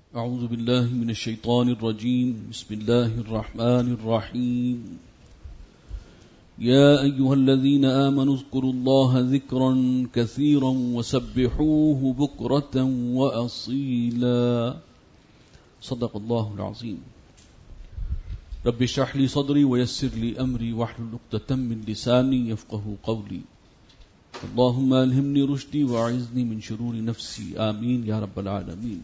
اعوذ باللہ من الشیطان الرجیم بسم اللہ الرحمن الرحیم یا ایہا الذین آمنوا اذکروا اللہ ذکرا کثیرا وسبحوہ بکرة وأصیلا صدق اللہ العظیم رب اشرح لی صدری ویسر لی امری واحلل عقدۃ من لسانی یفقہوا قولی اللہم الہمنی رشدی واعذنی من شرور نفسی آمین یا رب العالمین۔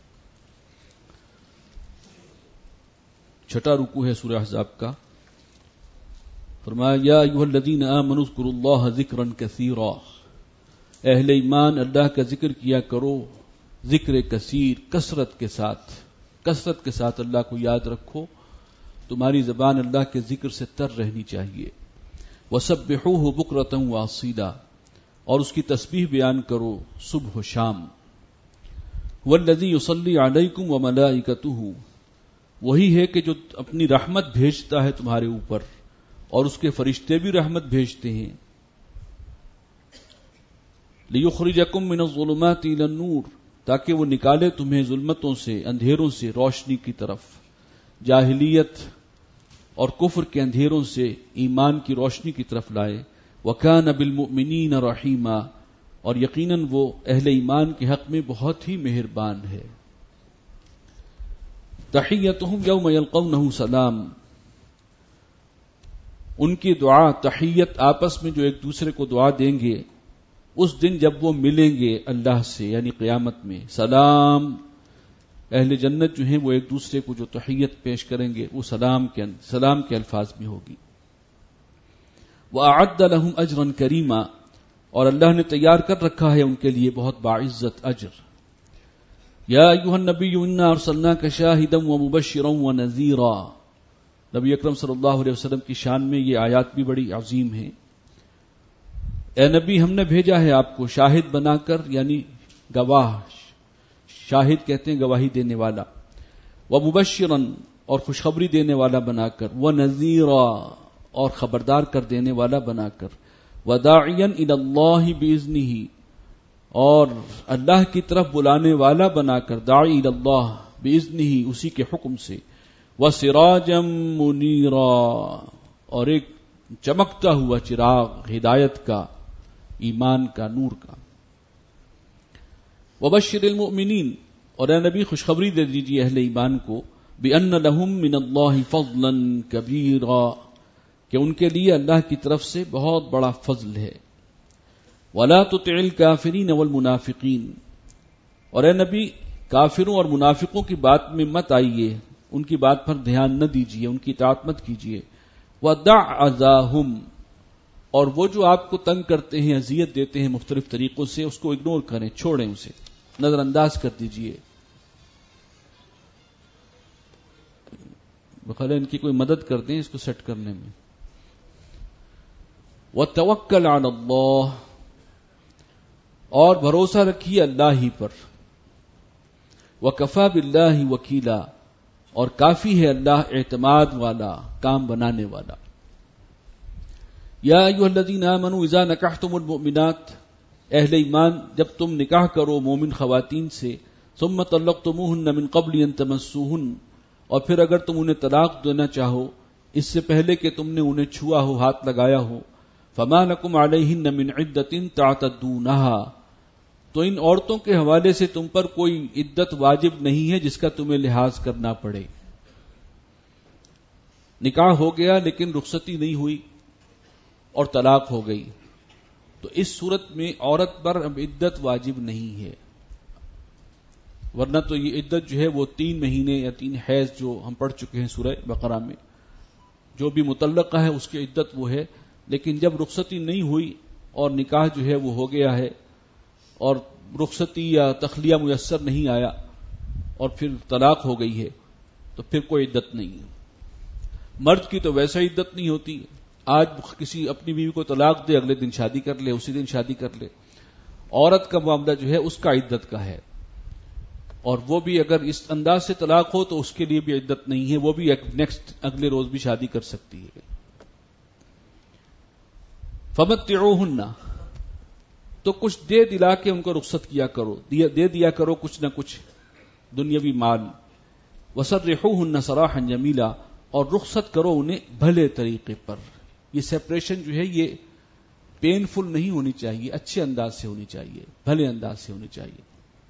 چھٹا رکوع ہے سورہ احزاب کا۔ فرمایا یا ایھا الذین آمنوا اذکروا اللہ ذکرا کثیرا، اہل ایمان اللہ کا ذکر کیا کرو ذکر کثیر، کثرت کے ساتھ اللہ کو یاد رکھو، تمہاری زبان اللہ کے ذکر سے تر رہنی چاہیے۔ وسبحوہ بکرۃ واصیلا، اور اس کی تسبیح بیان کرو صبح و شام۔ والذی یصلی علیکم وملائکتہ، وہی ہے کہ جو اپنی رحمت بھیجتا ہے تمہارے اوپر اور اس کے فرشتے بھی رحمت بھیجتے ہیں۔ لیخرجکم من الظلمات الی النور، تاکہ وہ نکالے تمہیں ظلمتوں سے، اندھیروں سے روشنی کی طرف، جاہلیت اور کفر کے اندھیروں سے ایمان کی روشنی کی طرف لائے۔ وکان بالمؤمنین رحیما، اور یقیناً وہ اہل ایمان کے حق میں بہت ہی مہربان ہے۔ تحیتہم یوم یلقونہ سلام، ان کی دعا تحیت، آپس میں جو ایک دوسرے کو دعا دیں گے اس دن جب وہ ملیں گے اللہ سے، یعنی قیامت میں، سلام، اہل جنت جو ہیں وہ ایک دوسرے کو جو تحیت پیش کریں گے وہ سلام کے الفاظ میں ہوگی۔ وَأَعَدَّ لَهُمْ أَجْرًا كَرِيمًا، اور اللہ نے تیار کر رکھا ہے ان کے لیے بہت باعزت اجر۔ یا ایھا النبی انا ارسلناک شاہدا ومبشرا ونذیرا، نبی اکرم صلی اللہ علیہ وسلم کی شان میں یہ آیات بھی بڑی عظیم ہیں۔ اے نبی، ہم نے بھیجا ہے آپ کو شاہد بنا کر، یعنی گواہ، شاہد کہتے ہیں گواہی دینے والا، ومبشرا، اور خوشخبری دینے والا بنا کر، ونذیرا، اور خبردار کر دینے والا بنا کر، وداعیا الی اللہ باذنہ، اور اللہ کی طرف بلانے والا بنا کر، داعی الی اللہ باذنہ، اسی کے حکم سے، وسراجا منیرا، اور ایک چمکتا ہوا چراغ ہدایت کا، ایمان کا، نور کا۔ وبشر المؤمنین، اور اے نبی خوشخبری دے دیجیے اہل ایمان کو، بان لہم من اللہ فضلا کبیرا، کہ ان کے لیے اللہ کی طرف سے بہت بڑا فضل ہے۔ وَلَا تُطِعِ الْكَافِرِينَ وَالْمُنَافِقِينَ، اور اے نبی کافروں اور منافقوں کی بات میں مت آئیے، ان کی بات پر دھیان نہ دیجیے، ان کی اطاعت مت کیجیے۔ وَدَعْ أَذَاهُمْ، اور وہ جو آپ کو تنگ کرتے ہیں، اذیت دیتے ہیں مختلف طریقوں سے، اس کو اگنور کریں، چھوڑیں، اسے نظر انداز کر دیجیے۔ بخیر ان کی کوئی مدد کر دیں اس کو سیٹ کرنے میں۔ وَتَوَكَّلْ عَلَى اللَّهِ، اور بھروسہ رکھیے اللہ ہی پر۔ وَكَفَى بِاللَّهِ وَكِيلًا، اور کافی ہے اللہ اعتماد والا، کام بنانے والا۔ یا ایھا الذین آمنوا اذا نکحتم المؤمنات، اہل ایمان جب تم نکاح کرو مومن خواتین سے، ثم طلقتموہن من قبل ان تمسوہن، اور پھر اگر تم انہیں طلاق دینا چاہو اس سے پہلے کہ تم نے انہیں چھوا ہو، ہاتھ لگایا ہو، فما لکم علیہن من عدۃ تعتدونہا، تو ان عورتوں کے حوالے سے تم پر کوئی عدت واجب نہیں ہے جس کا تمہیں لحاظ کرنا پڑے۔ نکاح ہو گیا لیکن رخصتی نہیں ہوئی اور طلاق ہو گئی، تو اس صورت میں عورت پر اب عدت واجب نہیں ہے، ورنہ تو یہ عدت جو ہے وہ 3 مہینے یا 3 حیض جو ہم پڑھ چکے ہیں سورہ بقرہ میں، جو بھی مطلقہ ہے اس کی عدت وہ ہے۔ لیکن جب رخصتی نہیں ہوئی اور نکاح جو ہے وہ ہو گیا ہے اور رخصتی یا تخلیہ میسر نہیں آیا اور پھر طلاق ہو گئی ہے، تو پھر کوئی عدت نہیں ہے۔ مرد کی تو ویسا عدت نہیں ہوتی، آج کسی اپنی بیوی کو طلاق دے، اگلے دن شادی کر لے، اسی دن شادی کر لے۔ عورت کا معاملہ جو ہے اس کا عدت کا ہے، اور وہ بھی اگر اس انداز سے طلاق ہو تو اس کے لیے بھی عدت نہیں ہے، وہ بھی اگلے روز بھی شادی کر سکتی ہے۔ فمتعوہن، تو کچھ دے دلا کے ان کو رخصت کیا کرو، دے دیا کرو کچھ نہ کچھ، دنیاوی مال، وسرحوہن سراحا جمیلا، اور رخصت کرو انہیں بھلے طریقے پر. یہ سیپریشن جو ہے یہ پینفل نہیں ہونی چاہیے، اچھے انداز سے ہونی چاہیے، بھلے انداز سے ہونی چاہیے.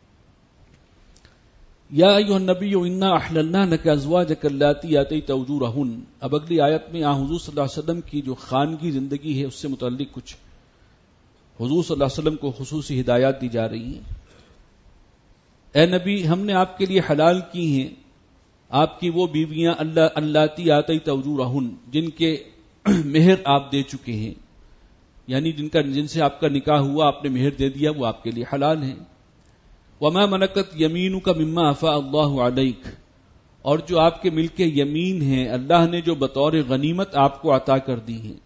یا ایھا النبی انا احللنا لک ازواجک اللاتی آتیت اجورہن. اب اگلی آیت میں حضور صلی اللہ علیہ وسلم کی جو خانگی زندگی ہے اس سے متعلق کچھ حضور صلی اللہ علیہ وسلم کو خصوصی ہدایات دی جا رہی ہیں. اے نبی، ہم نے آپ کے لیے حلال کی ہیں آپ کی وہ بیویاں اللاتی آتیت اجورہن جن کے مہر آپ دے چکے ہیں، یعنی جن سے آپ کا نکاح ہوا، آپ نے مہر دے دیا، وہ آپ کے لیے حلال ہیں. وما ملکت یمینک مما افاء اللہ علیک، اور جو آپ کے ملک یمین ہیں اللہ نے جو بطور غنیمت آپ کو عطا کر دی ہیں.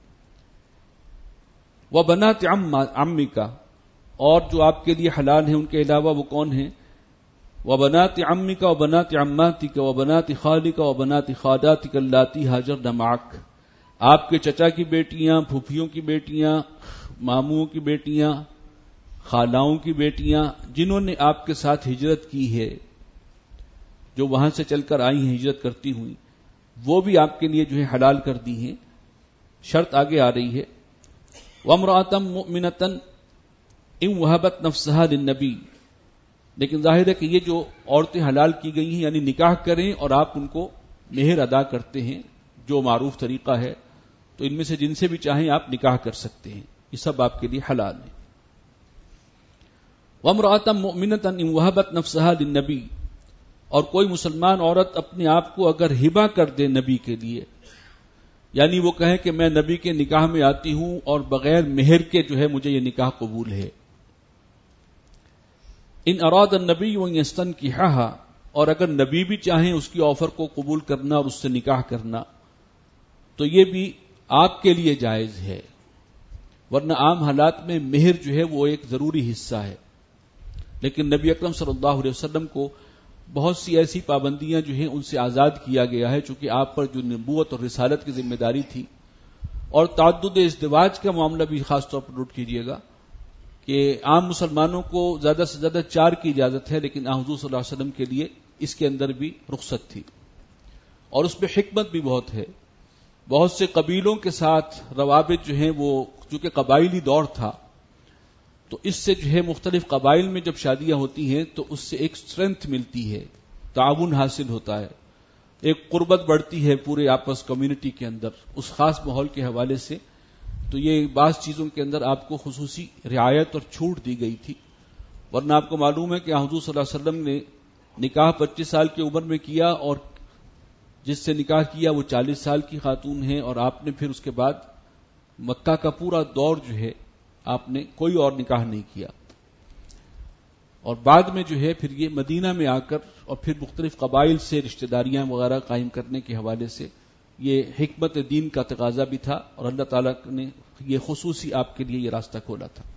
وبنات عمک، اور جو آپ کے لیے حلال ہیں ان کے علاوہ وہ کون ہیں؟ وبنات عمک وبنات عماتک وبنات خالک وبنات خالاتک اللاتی ہاجرن معک، آپ کے چچا کی بیٹیاں، پھوپھیوں کی بیٹیاں، ماموں کی بیٹیاں، خالاؤں کی بیٹیاں جنہوں نے آپ کے ساتھ ہجرت کی ہے، جو وہاں سے چل کر آئی ہیں ہجرت کرتی ہوئی، وہ بھی آپ کے لیے جو ہے حلال کر دی ہیں. شرط آگے آ رہی ہے وامرأة مؤمنة ان وهبت نفسها للنبی، لیکن ظاہر ہے کہ یہ جو عورتیں حلال کی گئی ہیں یعنی نکاح کریں اور آپ ان کو مہر ادا کرتے ہیں جو معروف طریقہ ہے، تو ان میں سے جن سے بھی چاہیں آپ نکاح کر سکتے ہیں، یہ سب آپ کے لیے حلال ہے. وامرأة مؤمنة ان وهبت نفسها للنبی، اور کوئی مسلمان عورت اپنے آپ کو اگر ہبہ کر دے نبی کے لیے، یعنی وہ کہے کہ میں نبی کے نکاح میں آتی ہوں اور بغیر مہر کے جو ہے مجھے یہ نکاح قبول ہے. ان اراد النبی ان یستنکحھا، اور اگر نبی بھی چاہیں اس کی آفر کو قبول کرنا اور اس سے نکاح کرنا تو یہ بھی آپ کے لیے جائز ہے، ورنہ عام حالات میں مہر جو ہے وہ ایک ضروری حصہ ہے. لیکن نبی اکرم صلی اللہ علیہ وسلم کو بہت سی ایسی پابندیاں جو ہیں ان سے آزاد کیا گیا ہے، چونکہ آپ پر جو نبوت اور رسالت کی ذمہ داری تھی. اور تعدد ازدواج کا معاملہ بھی خاص طور پر نوٹ کیجیے گا کہ عام مسلمانوں کو زیادہ سے زیادہ 4 کی اجازت ہے، لیکن حضور صلی اللہ علیہ وسلم کے لیے اس کے اندر بھی رخصت تھی، اور اس میں حکمت بھی بہت ہے. بہت سے قبیلوں کے ساتھ روابط جو ہیں وہ چونکہ قبائلی دور تھا، تو اس سے جو ہے مختلف قبائل میں جب شادیاں ہوتی ہیں تو اس سے ایک اسٹرینتھ ملتی ہے، تعاون حاصل ہوتا ہے، ایک قربت بڑھتی ہے پورے آپس کمیونٹی کے اندر اس خاص ماحول کے حوالے سے. تو یہ بعض چیزوں کے اندر آپ کو خصوصی رعایت اور چھوٹ دی گئی تھی، ورنہ آپ کو معلوم ہے کہ حضور صلی اللہ علیہ وسلم نے نکاح 25 سال کی عمر میں کیا، اور جس سے نکاح کیا وہ 40 سال کی خاتون ہے، اور آپ نے پھر اس کے بعد مکہ کا پورا دور جو ہے آپ نے کوئی اور نکاح نہیں کیا، اور بعد میں جو ہے پھر یہ مدینہ میں آ کر اور پھر مختلف قبائل سے رشتہ داریاں وغیرہ قائم کرنے کے حوالے سے یہ حکمت دین کا تقاضا بھی تھا، اور اللہ تعالیٰ نے یہ خصوصی آپ کے لیے یہ راستہ کھولا تھا.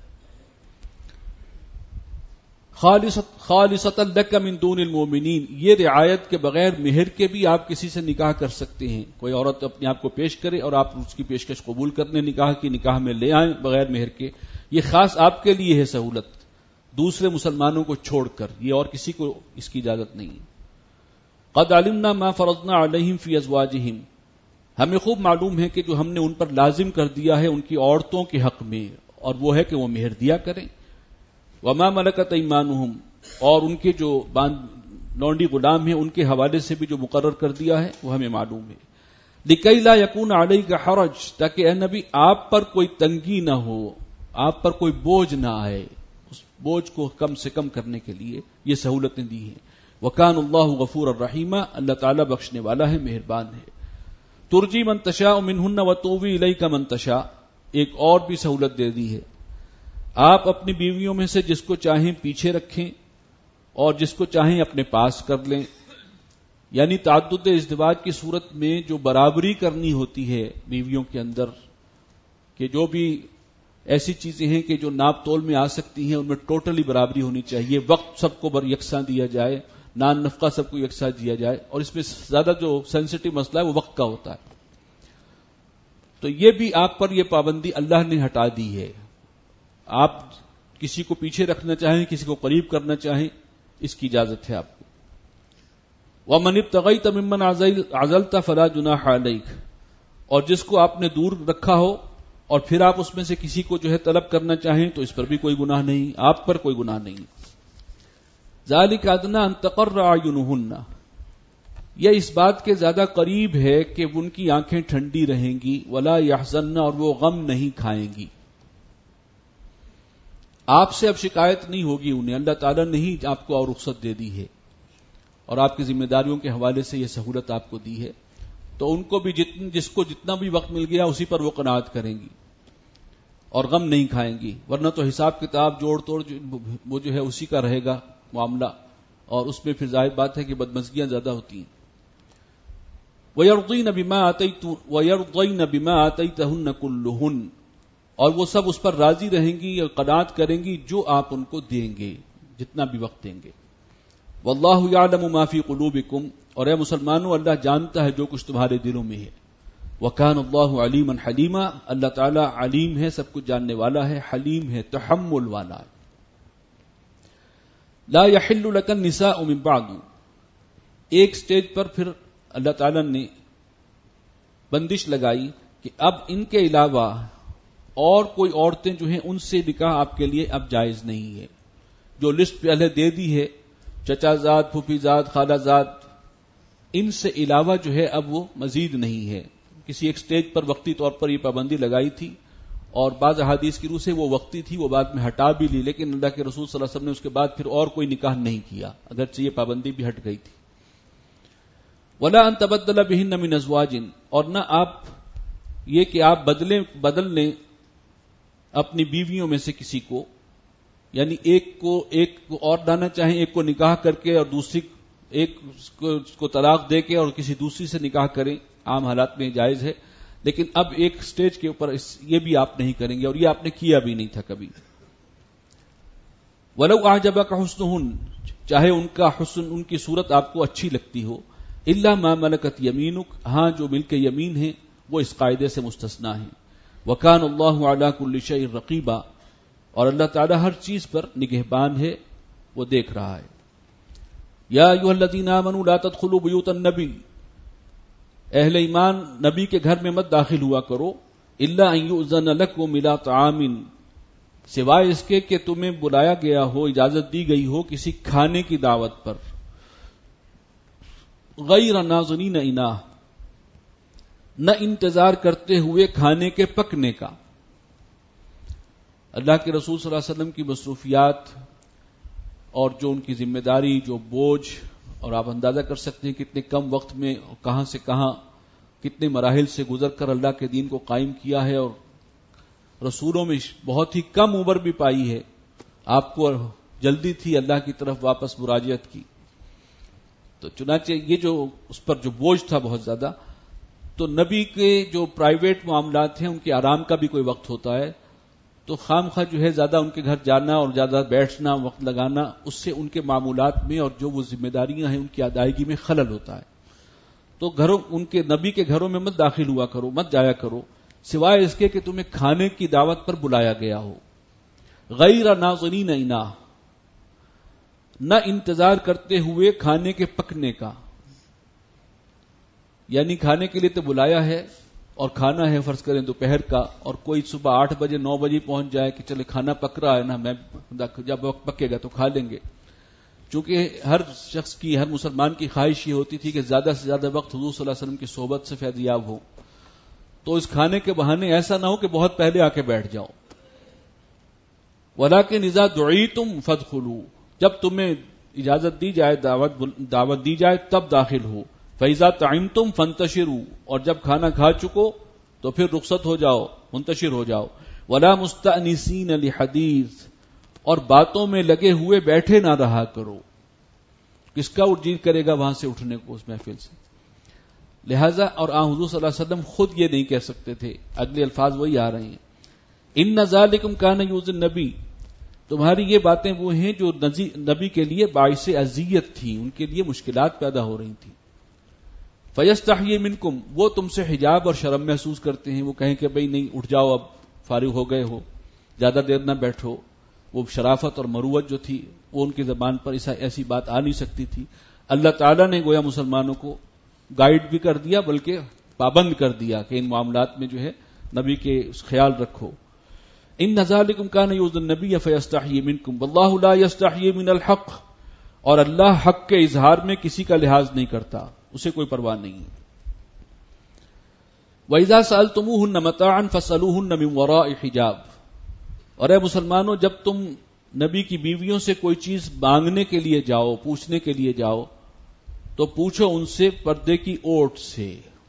خالصۃ لک من دون المؤمنین، یہ رعایت کے بغیر مہر کے بھی آپ کسی سے نکاح کر سکتے ہیں. کوئی عورت اپنے آپ کو پیش کرے اور آپ اس کی پیشکش قبول کرنے نکاح میں لے آئیں بغیر مہر کے، یہ خاص آپ کے لیے ہے سہولت، دوسرے مسلمانوں کو چھوڑ کر، یہ اور کسی کو اس کی اجازت نہیں. قد علمنا ما فرضنا علیہم فی ازواجہم، ہمیں خوب معلوم ہے کہ جو ہم نے ان پر لازم کر دیا ہے ان کی عورتوں کے حق میں، اور وہ ہے کہ وہ مہر دیا کریں. وما ملکت ایمانہم، اور ان کے جو لونڈی غلام ہیں ان کے حوالے سے بھی جو مقرر کر دیا ہے وہ ہمیں معلوم ہے. لکی لا یکون علیک حرج، تاکہ اے نبی آپ پر کوئی تنگی نہ ہو، آپ پر کوئی بوجھ نہ آئے، اس بوجھ کو کم سے کم کرنے کے لیے یہ سہولتیں دی ہیں. وکان اللہ غفور الرحیم، اللہ تعالیٰ بخشنے والا ہے، مہربان ہے. ترجی من تشاء منہن وتؤوی الیک من تشاء، ایک اور بھی سہولت دے دی ہے، آپ اپنی بیویوں میں سے جس کو چاہیں پیچھے رکھیں اور جس کو چاہیں اپنے پاس کر لیں. یعنی تعدد ازدواج کی صورت میں جو برابری کرنی ہوتی ہے بیویوں کے اندر، کہ جو بھی ایسی چیزیں ہیں کہ جو ناپ تول میں آ سکتی ہیں ان میں ٹوٹلی برابری ہونی چاہیے، وقت سب کو یکساں دیا جائے، نان نفقہ سب کو یکساں دیا جائے، اور اس میں زیادہ جو سینسٹیو مسئلہ ہے وہ وقت کا ہوتا ہے. تو یہ بھی آپ پر یہ پابندی اللہ نے ہٹا دی ہے. آپ کسی کو پیچھے رکھنا چاہیں، کسی کو قریب کرنا چاہیں، اس کی اجازت ہے آپ کو. وَمَنِ ابْتَغَيْتَ مِمَّنْ عَزَلْتَ فَلَا جُنَاحَ عَلَيْكَ، اور جس کو آپ نے دور رکھا ہو اور پھر آپ اس میں سے کسی کو جو ہے طلب کرنا چاہیں تو اس پر بھی کوئی گناہ نہیں، آپ پر کوئی گناہ نہیں۔ ذَلِكَ أَدْنَىٰ أَن تَقَرَّ أَعْيُنُهُنَّ، یہ اس بات کے زیادہ قریب ہے کہ ان کی آنکھیں ٹھنڈی رہیں گی، وَلَا يَحْزَنَّ، اور وہ غم نہیں کھائیں گی۔ آپ سے اب شکایت نہیں ہوگی انہیں، اللہ تعالیٰ نے ہی آپ کو اور رخصت دے دی ہے اور آپ کی ذمہ داریوں کے حوالے سے یہ سہولت آپ کو دی ہے، تو ان کو بھی جس کو جتنا بھی وقت مل گیا اسی پر وہ قناعت کریں گی اور غم نہیں کھائیں گی، ورنہ تو حساب کتاب جوڑ توڑ وہ جو ہے اسی کا رہے گا معاملہ، اور اس میں پھر ظاہر بات ہے کہ بدمزگیاں زیادہ ہوتی ہیں۔ وَيَرْضِينَ بِمَا آتَيْتَهُنَّ كُلُّهُنَّ، اور وہ سب اس پر راضی رہیں گی اور قناعت کریں گی جو آپ ان کو دیں گے، جتنا بھی وقت دیں گے۔ وَاللَّهُ يَعْلَمُ مَا فِي قُلُوبِكُمْ، اور اے مسلمانوں اللہ جانتا ہے جو کچھ تمہارے دلوں میں ہے۔ وَكَانَ اللَّهُ عَلِيمًا حَلِيمًا، اللہ تعالیٰ علیم ہے، سب کچھ جاننے والا ہے، حلیم ہے، تحمل والا ہے۔ لا يحل لك النساء من بعد، ایک سٹیج پر پھر اللہ تعالیٰ نے بندش لگائی کہ اب ان کے علاوہ اور کوئی عورتیں جو ہیں ان سے نکاح آپ کے لیے اب جائز نہیں ہے۔ جو لسٹ پہلے دے دی ہے چچا زاد، پھوپھی زاد، خالہ زاد، ان سے علاوہ جو ہے اب وہ مزید نہیں ہے۔ کسی ایک سٹیج پر وقتی طور پر یہ پابندی لگائی تھی اور بعض احادیث کی روح سے وہ وقتی تھی، وہ بعد میں ہٹا بھی لی، لیکن اللہ کے رسول صلی اللہ علیہ وسلم نے اس کے بعد پھر اور کوئی نکاح نہیں کیا، اگرچہ یہ پابندی بھی ہٹ گئی تھی۔ وَلَا أَن تَبَدَّلَ بِهِنَّ مِنْ أَزْوَاجٍ، اور نہ آپ یہ کہ آپ بدل لیں اپنی بیویوں میں سے کسی کو، یعنی ایک کو اور لانا چاہیں، ایک کو نکاح کر کے اور دوسری ایک کو طلاق دے کے اور کسی دوسری سے نکاح کریں، عام حالات میں جائز ہے، لیکن اب ایک سٹیج کے اوپر یہ بھی آپ نہیں کریں گے، اور یہ آپ نے کیا بھی نہیں تھا کبھی۔ وَلَوْ أَعْجَبَكَ حُسْنُهُنَّ، چاہے ان کا حسن، ان کی صورت آپ کو اچھی لگتی ہو، إِلَّا مَا مَلَكَتْ يَمِينُكَ، ہاں جو ملک یمین ہیں وہ اس قاعدے سے مستثنیٰ ہیں۔ وَكَانَ اللَّهُ عَلَى كُلِّ شَيْءٍ رَقِيبًا، اور اللہ تعالیٰ ہر چیز پر نگہبان ہے، وہ دیکھ رہا ہے۔ یا ایھا الذین آمنوا لا تدخلوا بیوت النبی، اہل ایمان نبی کے گھر میں مت داخل ہوا کرو، الا ان یؤذن لکم الی طعام، سوائے اس کے کہ تمہیں بلایا گیا ہو، اجازت دی گئی ہو کسی کھانے کی دعوت پر، غیر ناظرین اناہ، نہ انتظار کرتے ہوئے کھانے کے پکنے کا۔ اللہ کے رسول صلی اللہ علیہ وسلم کی مصروفیات اور جو ان کی ذمہ داری، جو بوجھ، اور آپ اندازہ کر سکتے ہیں کتنے کم وقت میں کہاں سے کہاں کتنے مراحل سے گزر کر اللہ کے دین کو قائم کیا ہے، اور رسولوں میں بہت ہی کم عمر بھی پائی ہے۔ آپ کو جلدی تھی اللہ کی طرف واپس مراجعت کی، تو چنانچہ یہ جو اس پر جو بوجھ تھا بہت زیادہ، تو نبی کے جو پرائیویٹ معاملات ہیں ان کے آرام کا بھی کوئی وقت ہوتا ہے، تو خام خواہ جو ہے زیادہ ان کے گھر جانا اور زیادہ بیٹھنا، وقت لگانا، اس سے ان کے معمولات میں اور جو وہ ذمہ داریاں ہیں ان کی ادائیگی میں خلل ہوتا ہے۔ تو ان کے نبی کے گھروں میں مت داخل ہوا کرو، مت جایا کرو، سوائے اس کے کہ تمہیں کھانے کی دعوت پر بلایا گیا ہو، غیر ناظرین اناہ، نہ انتظار کرتے ہوئے کھانے کے پکنے کا، یعنی کھانے کے لیے تو بلایا ہے اور کھانا ہے فرض کریں دوپہر کا، اور کوئی صبح 8 بجے 9 بجے پہنچ جائے کہ چلے کھانا پک رہا ہے نا، میں جب وقت پکے گا تو کھا لیں گے، چونکہ ہر شخص کی، ہر مسلمان کی خواہش یہ ہوتی تھی کہ زیادہ سے زیادہ وقت حضور صلی اللہ علیہ وسلم کی صحبت سے فیضیاب ہو، تو اس کھانے کے بہانے ایسا نہ ہو کہ بہت پہلے آ کے بیٹھ جاؤ۔ وَلَٰكِنْ إِذَا دُعِيتُمْ فَادْخُلُوا، جب تمہیں اجازت دی جائے، دعوت دی جائے تب داخل ہو۔ فَإِذَا طَعِمْتُمْ فَانْتَشِرُوا، اور جب کھانا کھا چکو تو پھر رخصت ہو جاؤ، منتشر ہو جاؤ۔ وَلَا مُسْتَأْنِسِينَ لِحَدِيثٍ، اور باتوں میں لگے ہوئے بیٹھے نہ رہا کرو، کس کا جی کرے گا وہاں سے اٹھنے کو اس محفل سے۔ لہذا اور حضور صلی اللہ علیہ وسلم خود یہ نہیں کہہ سکتے تھے، اگلے الفاظ وہی آ رہے ہیں، ان ذالکم کان یؤذی النبی، تمہاری یہ باتیں وہ ہیں جو نبی کے لیے باعث اذیت تھی، ان کے لیے مشکلات پیدا ہو رہی تھیں۔ فیستحیی منکم، وہ تم سے حجاب اور شرم محسوس کرتے ہیں، وہ کہیں کہ بھئی نہیں اٹھ جاؤ، اب فارغ ہو گئے ہو، زیادہ دیر نہ بیٹھو، وہ شرافت اور مروت جو تھی وہ ان کی زبان پر ایسی بات آ نہیں سکتی تھی۔ اللہ تعالیٰ نے گویا مسلمانوں کو گائیڈ بھی کر دیا بلکہ پابند کر دیا کہ ان معاملات میں جو ہے نبی کے خیال رکھو. ان ذالکم کان یؤذی النبی فیستحیی منکم واللہ لا یستحیی من الحق، اور اللہ حق کے اظہار میں کسی کا لحاظ نہیں کرتا، اسے کوئی پرواہ نہیں ہے. وَإِذَا سَأَلْتُمُوهُنَّ مَتَاعًا فَاسْأَلُوهُنَّ مِنْ وَرَاءِ حِجَابٍ، اور اے مسلمانوں جب تم نبی کی بیویوں سے کوئی چیز مانگنے کے لیے جاؤ، پوچھنے کے لیے جاؤ، تو پوچھو ان سے پردے کی اوٹ سے،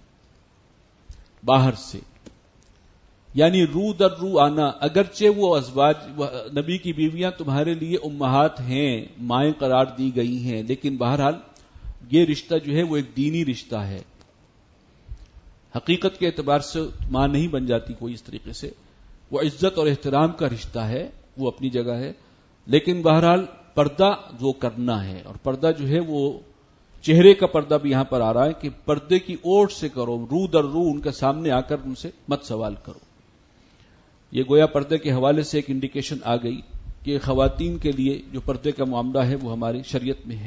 باہر سے، یعنی رو در رو آنا. اگرچہ وہ ازواج نبی کی بیویاں تمہارے لیے امہات ہیں، مائیں قرار دی گئی ہیں، لیکن بہرحال یہ رشتہ جو ہے وہ ایک دینی رشتہ ہے. حقیقت کے اعتبار سے ماں نہیں بن جاتی کوئی اس طریقے سے، وہ عزت اور احترام کا رشتہ ہے، وہ اپنی جگہ ہے. لیکن بہرحال پردہ جو کرنا ہے، اور پردہ جو ہے وہ چہرے کا پردہ بھی یہاں پر آ رہا ہے کہ پردے کی اوٹ سے کرو، رو در رو ان کے سامنے آ کر ان سے مت سوال کرو. یہ گویا پردے کے حوالے سے ایک انڈیکیشن آ گئی کہ خواتین کے لیے جو پردے کا معاملہ ہے وہ ہماری شریعت میں ہے.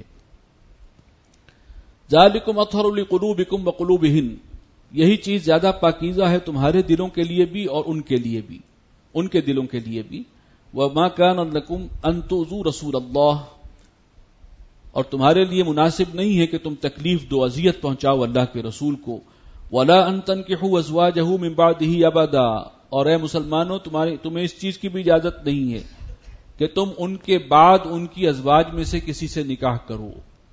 ذالکم اطہر لقلوبکم وقلوبہن، یہی چیز زیادہ پاکیزہ ہے تمہارے دلوں کے لیے بھی اور ان کے لیے بھی، ان کے دلوں کے لیے بھی. وما کان لکم ان تؤذوا رسول اللہ، اور تمہارے لیے مناسب نہیں ہے کہ تم تکلیف دو، اذیت پہنچاؤ اللہ کے رسول کو. ولا ان تنکحوا ازواجہ من بعدہ ابدا، اور اے مسلمانوں تمہیں اس چیز کی بھی اجازت نہیں ہے کہ تم ان کے بعد ان کی ازواج میں سے کسی سے نکاح کرو.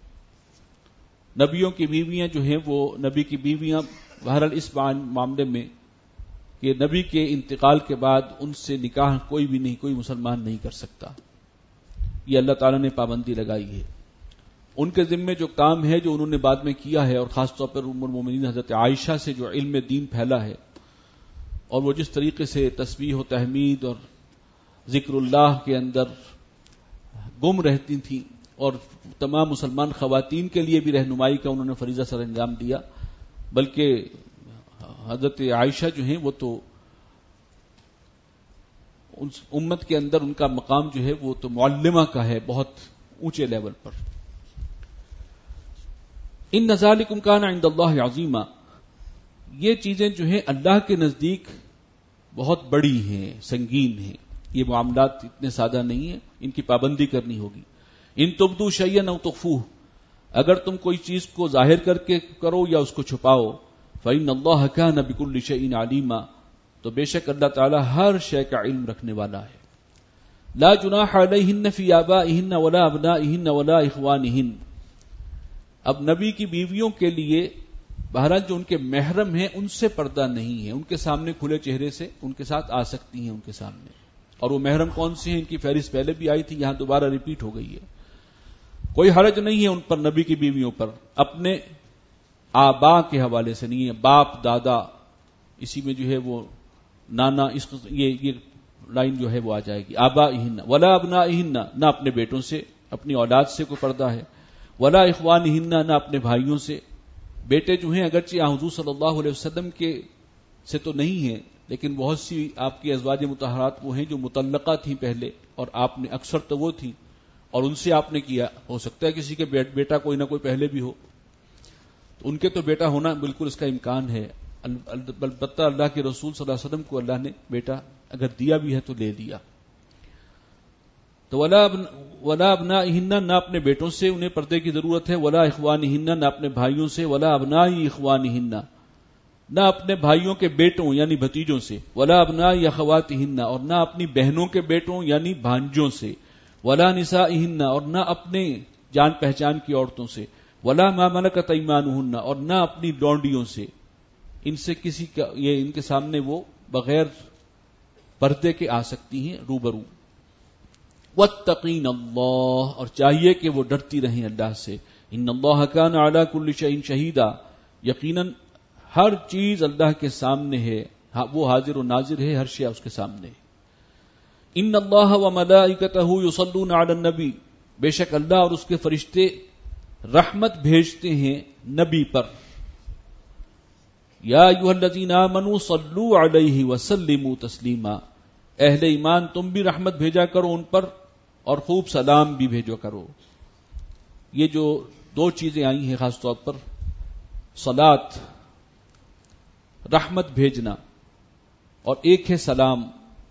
نبیوں کی بیویاں جو ہیں وہ نبی کی بیویاں بہرحال اس معاملے میں کہ نبی کے انتقال کے بعد ان سے نکاح کوئی بھی نہیں، کوئی مسلمان نہیں کر سکتا. یہ اللہ تعالیٰ نے پابندی لگائی ہے. ان کے ذمے جو کام ہے جو انہوں نے بعد میں کیا ہے، اور خاص طور پر ام المومنین حضرت عائشہ سے جو علم دین پھیلا ہے، اور وہ جس طریقے سے تسبیح و تحمید اور ذکر اللہ کے اندر گم رہتی تھیں، اور تمام مسلمان خواتین کے لیے بھی رہنمائی کا انہوں نے فریضہ سر انجام دیا. بلکہ حضرت عائشہ جو ہیں وہ تو امت کے اندر ان کا مقام جو ہے وہ تو معلمہ کا ہے، بہت اونچے لیول پر. ان ذالکم کان عند اللہ عظیما، یہ چیزیں جو ہیں اللہ کے نزدیک بہت بڑی ہیں، سنگین ہیں. یہ معاملات اتنے سادہ نہیں ہیں، ان کی پابندی کرنی ہوگی. ان تبدوا شیئا او تخفوہ، اگر تم کوئی چیز کو ظاہر کر کے کرو یا اس کو چھپاؤ. فإن اللہ کان بکل شیء علیما، تو بے شک اللہ تعالی ہر شے کا علم رکھنے والا ہے. لا جناح علیہن فی آبائہن ولا ابنائہن ولا اخوانہن، اب نبی کی بیویوں کے لیے بہرحال جو ان کے محرم ہیں ان سے پردہ نہیں ہے، ان کے سامنے کھلے چہرے سے ان کے ساتھ آ سکتی ہیں ان کے سامنے. اور وہ محرم کون سے ہیں ان کی فہرست پہلے بھی آئی تھی، یہاں دوبارہ ریپیٹ ہو گئی ہے. کوئی حرج نہیں ہے ان پر، نبی کی بیویوں پر، اپنے آبا کے حوالے سے نہیں ہے، باپ دادا، اسی میں جو ہے وہ نانا، یہ لائن جو ہے وہ آ جائے گی. آبائہن ولا ابنائہن، نہ اپنے بیٹوں سے، اپنی اولاد سے کوئی پردہ ہے. ولا اخوانہن، نہ اپنے بھائیوں سے. بیٹے جو ہیں اگرچہ حضور صلی اللہ علیہ وسلم کے سے تو نہیں ہیں، لیکن بہت سی آپ کی ازواج مطہرات وہ ہیں جو مطلقہ تھیں پہلے، اور آپ نے اکثر تو وہ تھیں اور ان سے آپ نے کیا. ہو سکتا ہے کسی کے بیٹا کوئی نہ کوئی پہلے بھی ہو، تو ان کے تو بیٹا ہونا بالکل اس کا امکان ہے. البتہ اللہ کے رسول صلی اللہ علیہ وسلم کو اللہ نے بیٹا اگر دیا بھی ہے تو لے دیا. تو ولا ابنائہن، نہ اپنے بیٹوں سے انہیں پردے کی ضرورت ہے. ولا اخوانہن، نہ اپنے بھائیوں سے. ولا ابنائی اخوانہن، نہ اپنے بھائیوں کے بیٹوں یعنی بھتیجوں سے. ولا ابنائی اخواتہن، اور نہ اپنی بہنوں کے بیٹوں یعنی بھانجوں سے. ولا نسائہن، اور نہ اپنے جان پہچان کی عورتوں سے. ولا ما ملکت ایمانہن، اور نہ اپنی لونڈیوں سے. ان سے کسی کا یہ ان کے سامنے وہ بغیر پردے کے آ سکتی ہیں روبرو. واتقین اللہ، اور چاہیے کہ وہ ڈرتی رہیں اللہ سے. ان اللہ کان علی کل شیء شہیدا، یقیناً ہر چیز اللہ کے سامنے ہے، وہ حاضر و ناظر ہے، ہر شے اس کے سامنے ہے. ان اللہ وملائکتہ یصلون علی النبی، بے شک اللہ اور اس کے فرشتے رحمت بھیجتے ہیں نبی پر. یا ایھا الذین آمنوا صلوا علیہ وسلموا تسلیما، اہل ایمان تم بھی رحمت بھیجا کرو ان پر اور خوب سلام بھی بھیجو کرو. یہ جو دو چیزیں آئی ہیں خاص طور پر، صلاۃ رحمت بھیجنا، اور ایک ہے سلام.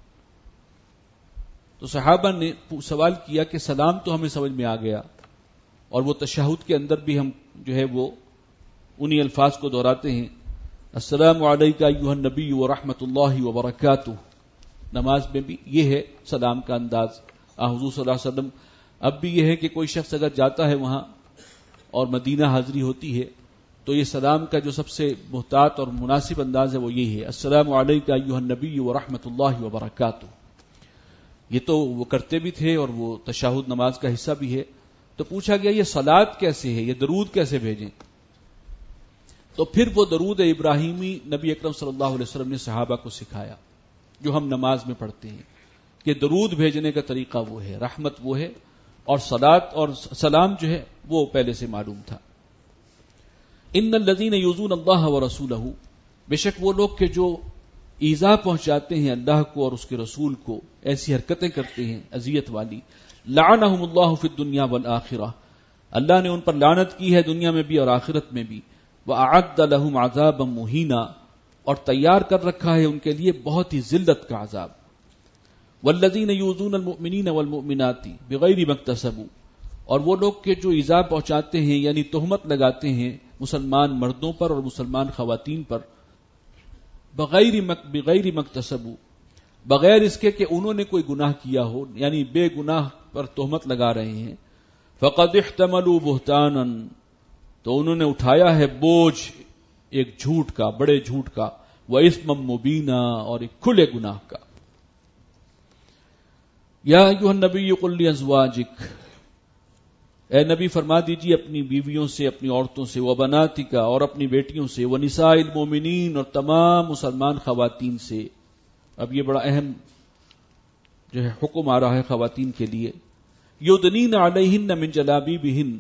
تو صحابہ نے سوال کیا کہ سلام تو ہمیں سمجھ میں آ گیا، اور وہ تشہد کے اندر بھی ہم جو ہے وہ انہی الفاظ کو دہراتے ہیں، السلام علیکہ ایھا النبی ورحمۃ اللہ وبرکاتہ. نماز میں بھی یہ ہے سلام کا انداز. حضور صلی اللہ علیہ وسلم اب بھی یہ ہے کہ کوئی شخص اگر جاتا ہے وہاں اور مدینہ حاضری ہوتی ہے تو یہ سلام کا جو سب سے محتاط اور مناسب انداز ہے وہ یہ ہے، السلام علیکہ ایھا النبی ورحمۃ اللہ وبرکاتہ. یہ تو وہ کرتے بھی تھے اور وہ تشہد نماز کا حصہ بھی ہے. تو پوچھا گیا یہ صلاۃ کیسے ہے، یہ درود کیسے بھیجیں؟ تو پھر وہ درود ابراہیمی نبی اکرم صلی اللہ علیہ وسلم نے صحابہ کو سکھایا جو ہم نماز میں پڑھتے ہیں، کہ درود بھیجنے کا طریقہ وہ ہے، رحمت وہ ہے، اور صلاۃ اور سلام جو ہے وہ پہلے سے معلوم تھا. ان الذین یؤذون اللہ ورسولہ، بے شک وہ لوگ کہ جو ایذا پہنچاتے ہیں اللہ کو اور اس کے رسول کو، ایسی حرکتیں کرتے ہیں اذیت والی، لعنہم اللہ فی الدنیا والآخرہ، اللہ نے ان پر لعنت کی ہے دنیا میں بھی اور آخرت میں بھی، وأعد لهم عذابا مہینا، اور تیار کر رکھا ہے ان کے لیے بہت ہی ذلت کا عذاب. والذین یؤذون المؤمنین والمؤمنات بغیر ما اکتسبوا، اور وہ لوگ کہ جو ایذا پہنچاتے ہیں یعنی تہمت لگاتے ہیں مسلمان مردوں پر اور مسلمان خواتین پر، بغیر ما اکتسبوا، بغیر اس کے کہ انہوں نے کوئی گناہ کیا ہو، یعنی بے گناہ پر تہمت لگا رہے ہیں، فقد احتملوا بہتانا، تو انہوں نے اٹھایا ہے بوجھ ایک جھوٹ کا، بڑے جھوٹ کا، وَإِثْمًا مُبِينًا، اور ایک کھلے گناہ کا. یا ایھا النبی قل لأزواجک، اے نبی فرما دیجیے اپنی بیویوں سے، اپنی عورتوں سے، وبناتک، اور اپنی بیٹیوں سے، ونساء المؤمنین، اور تمام مسلمان خواتین سے. اب یہ بڑا اہم جو ہے حکم آ رہا ہے خواتین کے لیے، یدنین علیہن من جلابیبہن،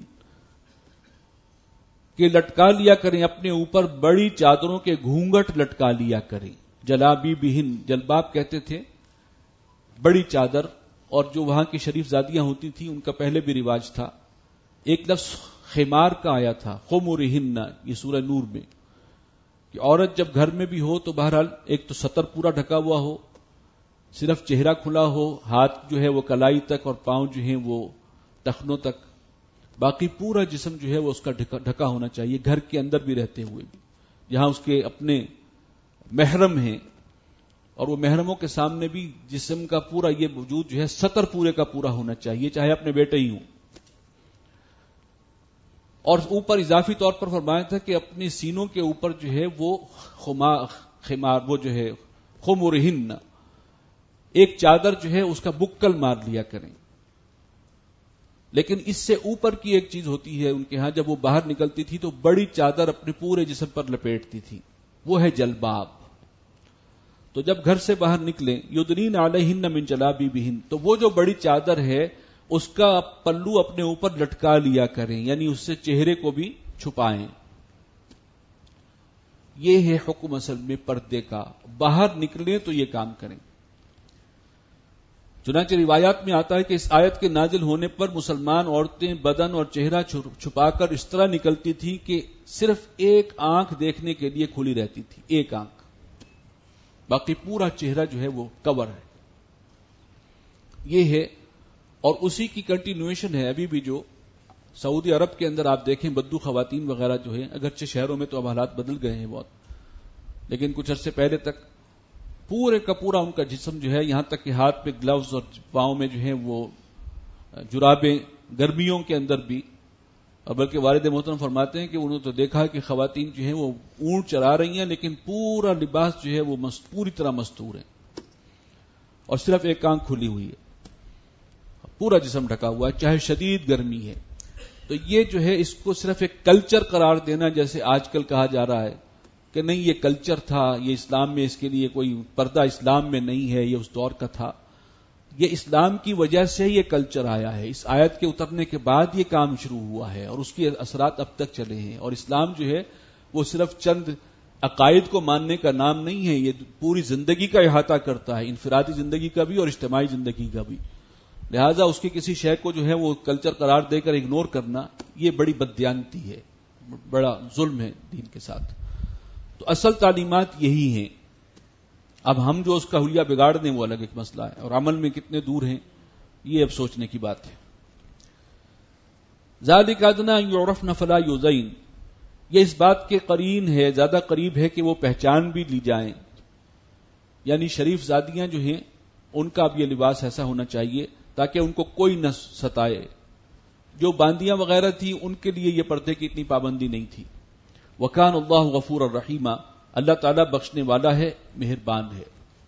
کہ لٹکا لیا کریں اپنے اوپر بڑی چادروں کے گھونگٹ لٹکا لیا کریں. جلابیبہن، جلباب کہتے تھے بڑی چادر، اور جو وہاں کی شریف زادیاں ہوتی تھیں ان کا پہلے بھی رواج تھا. ایک لفظ خمار کا آیا تھا، خمرہن، یہ سورہ نور میں، کہ عورت جب گھر میں بھی ہو تو بہرحال ایک تو سطر پورا ڈھکا ہوا ہو، صرف چہرہ کھلا ہو، ہاتھ جو ہے وہ کلائی تک اور پاؤں جو ہیں وہ ٹخنوں تک، باقی پورا جسم جو ہے وہ اس کا ڈھکا ہونا چاہیے، گھر کے اندر بھی رہتے ہوئے بھی. جہاں اس کے اپنے محرم ہیں اور وہ محرموں کے سامنے بھی جسم کا پورا یہ وجود جو ہے سطر پورے کا پورا ہونا چاہیے، چاہے اپنے بیٹے ہی ہوں. اور اوپر اضافی طور پر فرمایا تھا کہ اپنی سینوں کے اوپر جو ہے وہ خمار، وہ جو ہے خمرہن، ایک چادر جو ہے اس کا بکل مار لیا کریں. لیکن اس سے اوپر کی ایک چیز ہوتی ہے ان کے ہاں، جب وہ باہر نکلتی تھی تو بڑی چادر اپنے پورے جسم پر لپیٹتی تھی، وہ ہے جلباب. تو جب گھر سے باہر نکلیں، یدنین علیہن من جلابیبہن، تو وہ جو بڑی چادر ہے اس کا پلو اپنے اوپر لٹکا لیا کریں، یعنی اس سے چہرے کو بھی چھپائیں. یہ ہے حکم اصل میں پردے کا، باہر نکلیں تو یہ کام کریں. چنانچہ روایات میں آتا ہے کہ اس آیت کے نازل ہونے پر مسلمان عورتیں بدن اور چہرہ چھپا کر اس طرح نکلتی تھی کہ صرف ایک آنکھ دیکھنے کے لیے کھلی رہتی تھی، ایک آنکھ، باقی پورا چہرہ جو ہے وہ کور ہے. یہ ہے، اور اسی کی کنٹینیویشن ہے ابھی بھی. جو سعودی عرب کے اندر آپ دیکھیں بدو خواتین وغیرہ جو ہیں، اگرچہ شہروں میں تو اب حالات بدل گئے ہیں بہت، لیکن کچھ عرصے پہلے تک پورے کا پورا ان کا جسم جو ہے، یہاں تک کہ ہاتھ پہ گلوز اور پاؤں میں جو ہیں وہ جرابیں، گرمیوں کے اندر بھی. اور بلکہ والد محترم فرماتے ہیں کہ انہوں نے تو دیکھا کہ خواتین جو ہیں وہ اونٹ چرا رہی ہیں لیکن پورا لباس جو ہے وہ پوری طرح مستور ہے اور صرف ایک آنکھ کھلی ہوئی ہے، پورا جسم ڈھکا ہوا ہے، چاہے شدید گرمی ہے. تو یہ جو ہے اس کو صرف ایک کلچر قرار دینا، جیسے آج کل کہا جا رہا ہے کہ نہیں یہ کلچر تھا، یہ اسلام میں اس کے لیے کوئی پردہ اسلام میں نہیں ہے، یہ اس دور کا تھا. یہ اسلام کی وجہ سے یہ کلچر آیا ہے. اس آیت کے اترنے کے بعد یہ کام شروع ہوا ہے اور اس کے اثرات اب تک چلے ہیں. اور اسلام جو ہے وہ صرف چند عقائد کو ماننے کا نام نہیں ہے، یہ پوری زندگی کا احاطہ کرتا ہے، انفرادی زندگی کا بھی اور اجتماعی زندگی کا بھی. لہذا اس کی کسی شے کو جو ہے وہ کلچر قرار دے کر اگنور کرنا، یہ بڑی بددیانتی ہے، بڑا ظلم ہے دین کے ساتھ. تو اصل تعلیمات یہی ہیں. اب ہم جو اس کا حلیہ بگاڑ دیں وہ الگ ایک مسئلہ ہے، اور عمل میں کتنے دور ہیں یہ اب سوچنے کی بات ہے. ذالک ادنی ان یعرفن فلا یؤذین، یہ اس بات کے قرین ہے، زیادہ قریب ہے کہ وہ پہچان بھی لی جائیں. یعنی شریف زادیاں جو ہیں ان کا اب یہ لباس ایسا ہونا چاہیے تاکہ ان کو کوئی نہ ستائے. جو باندیاں وغیرہ تھی ان کے لیے یہ پردے کی اتنی پابندی نہیں تھی. وکان اللہ غفور الرحیم، اللہ تعالیٰ بخشنے والا ہے، مہربان ہے.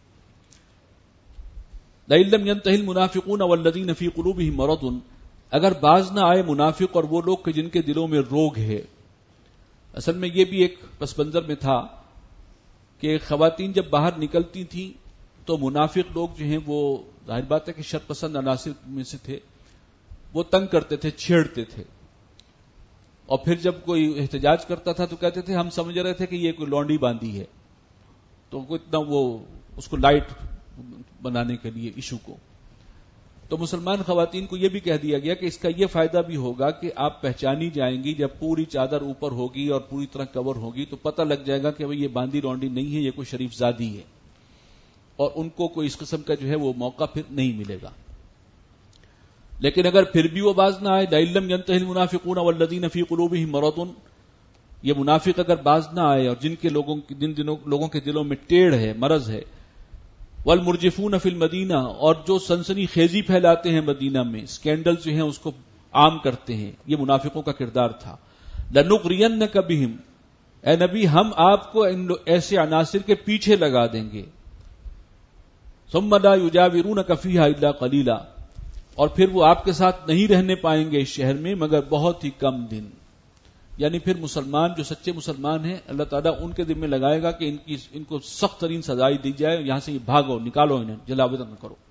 لئن لم ينتهِ المنافقون والذین فی قلوبهم مرض، اگر باز نہ آئے منافق اور وہ لوگ کہ جن کے دلوں میں روگ ہے. اصل میں یہ بھی ایک پس منظر میں تھا کہ خواتین جب باہر نکلتی تھیں تو منافق لوگ جو ہیں وہ ظاہر بات ہے کہ شر پسند عناصر میں سے تھے، وہ تنگ کرتے تھے، چھیڑتے تھے. اور پھر جب کوئی احتجاج کرتا تھا تو کہتے تھے ہم سمجھ رہے تھے کہ یہ کوئی لونڈی باندھی ہے، تو اتنا وہ اس کو لائٹ بنانے کے لیے ایشو کو. تو مسلمان خواتین کو یہ بھی کہہ دیا گیا کہ اس کا یہ فائدہ بھی ہوگا کہ آپ پہچانی جائیں گی جب پوری چادر اوپر ہوگی اور پوری طرح کور ہوگی تو پتہ لگ جائے گا کہ یہ باندھی لونڈی نہیں ہے، یہ کوئی شریف زادی ہے، اور ان کو کوئی اس قسم کا جو ہے وہ موقع پھر نہیں ملے گا. لیکن اگر پھر بھی وہ باز نہ آئے، لئن لم ينتهِ المنافقون والذین فی قلوبهم مرض، یہ منافق اگر باز نہ آئے اور جن لوگوں کے دلوں میں ٹیڑھ ہے، مرض ہے، والمرجفون فی المدینہ، اور جو سنسنی خیزی پھیلاتے ہیں مدینہ میں، سکینڈل جو ہیں اس کو عام کرتے ہیں، یہ منافقوں کا کردار تھا. لنغرینک بہم، اے نبی ہم آپ کو ان ایسے عناصر کے پیچھے لگا دیں گے. ثم لا یجاورونک فیہا الا قلیلا، اور پھر وہ آپ کے ساتھ نہیں رہنے پائیں گے اس شہر میں مگر بہت ہی کم دن. یعنی پھر مسلمان جو سچے مسلمان ہیں اللہ تعالیٰ ان کے ذمہ لگائے گا کہ ان کو سخت ترین سزائی دی جائے، یہاں سے بھاگو، نکالو انہیں، جلا وطن نہ کرو.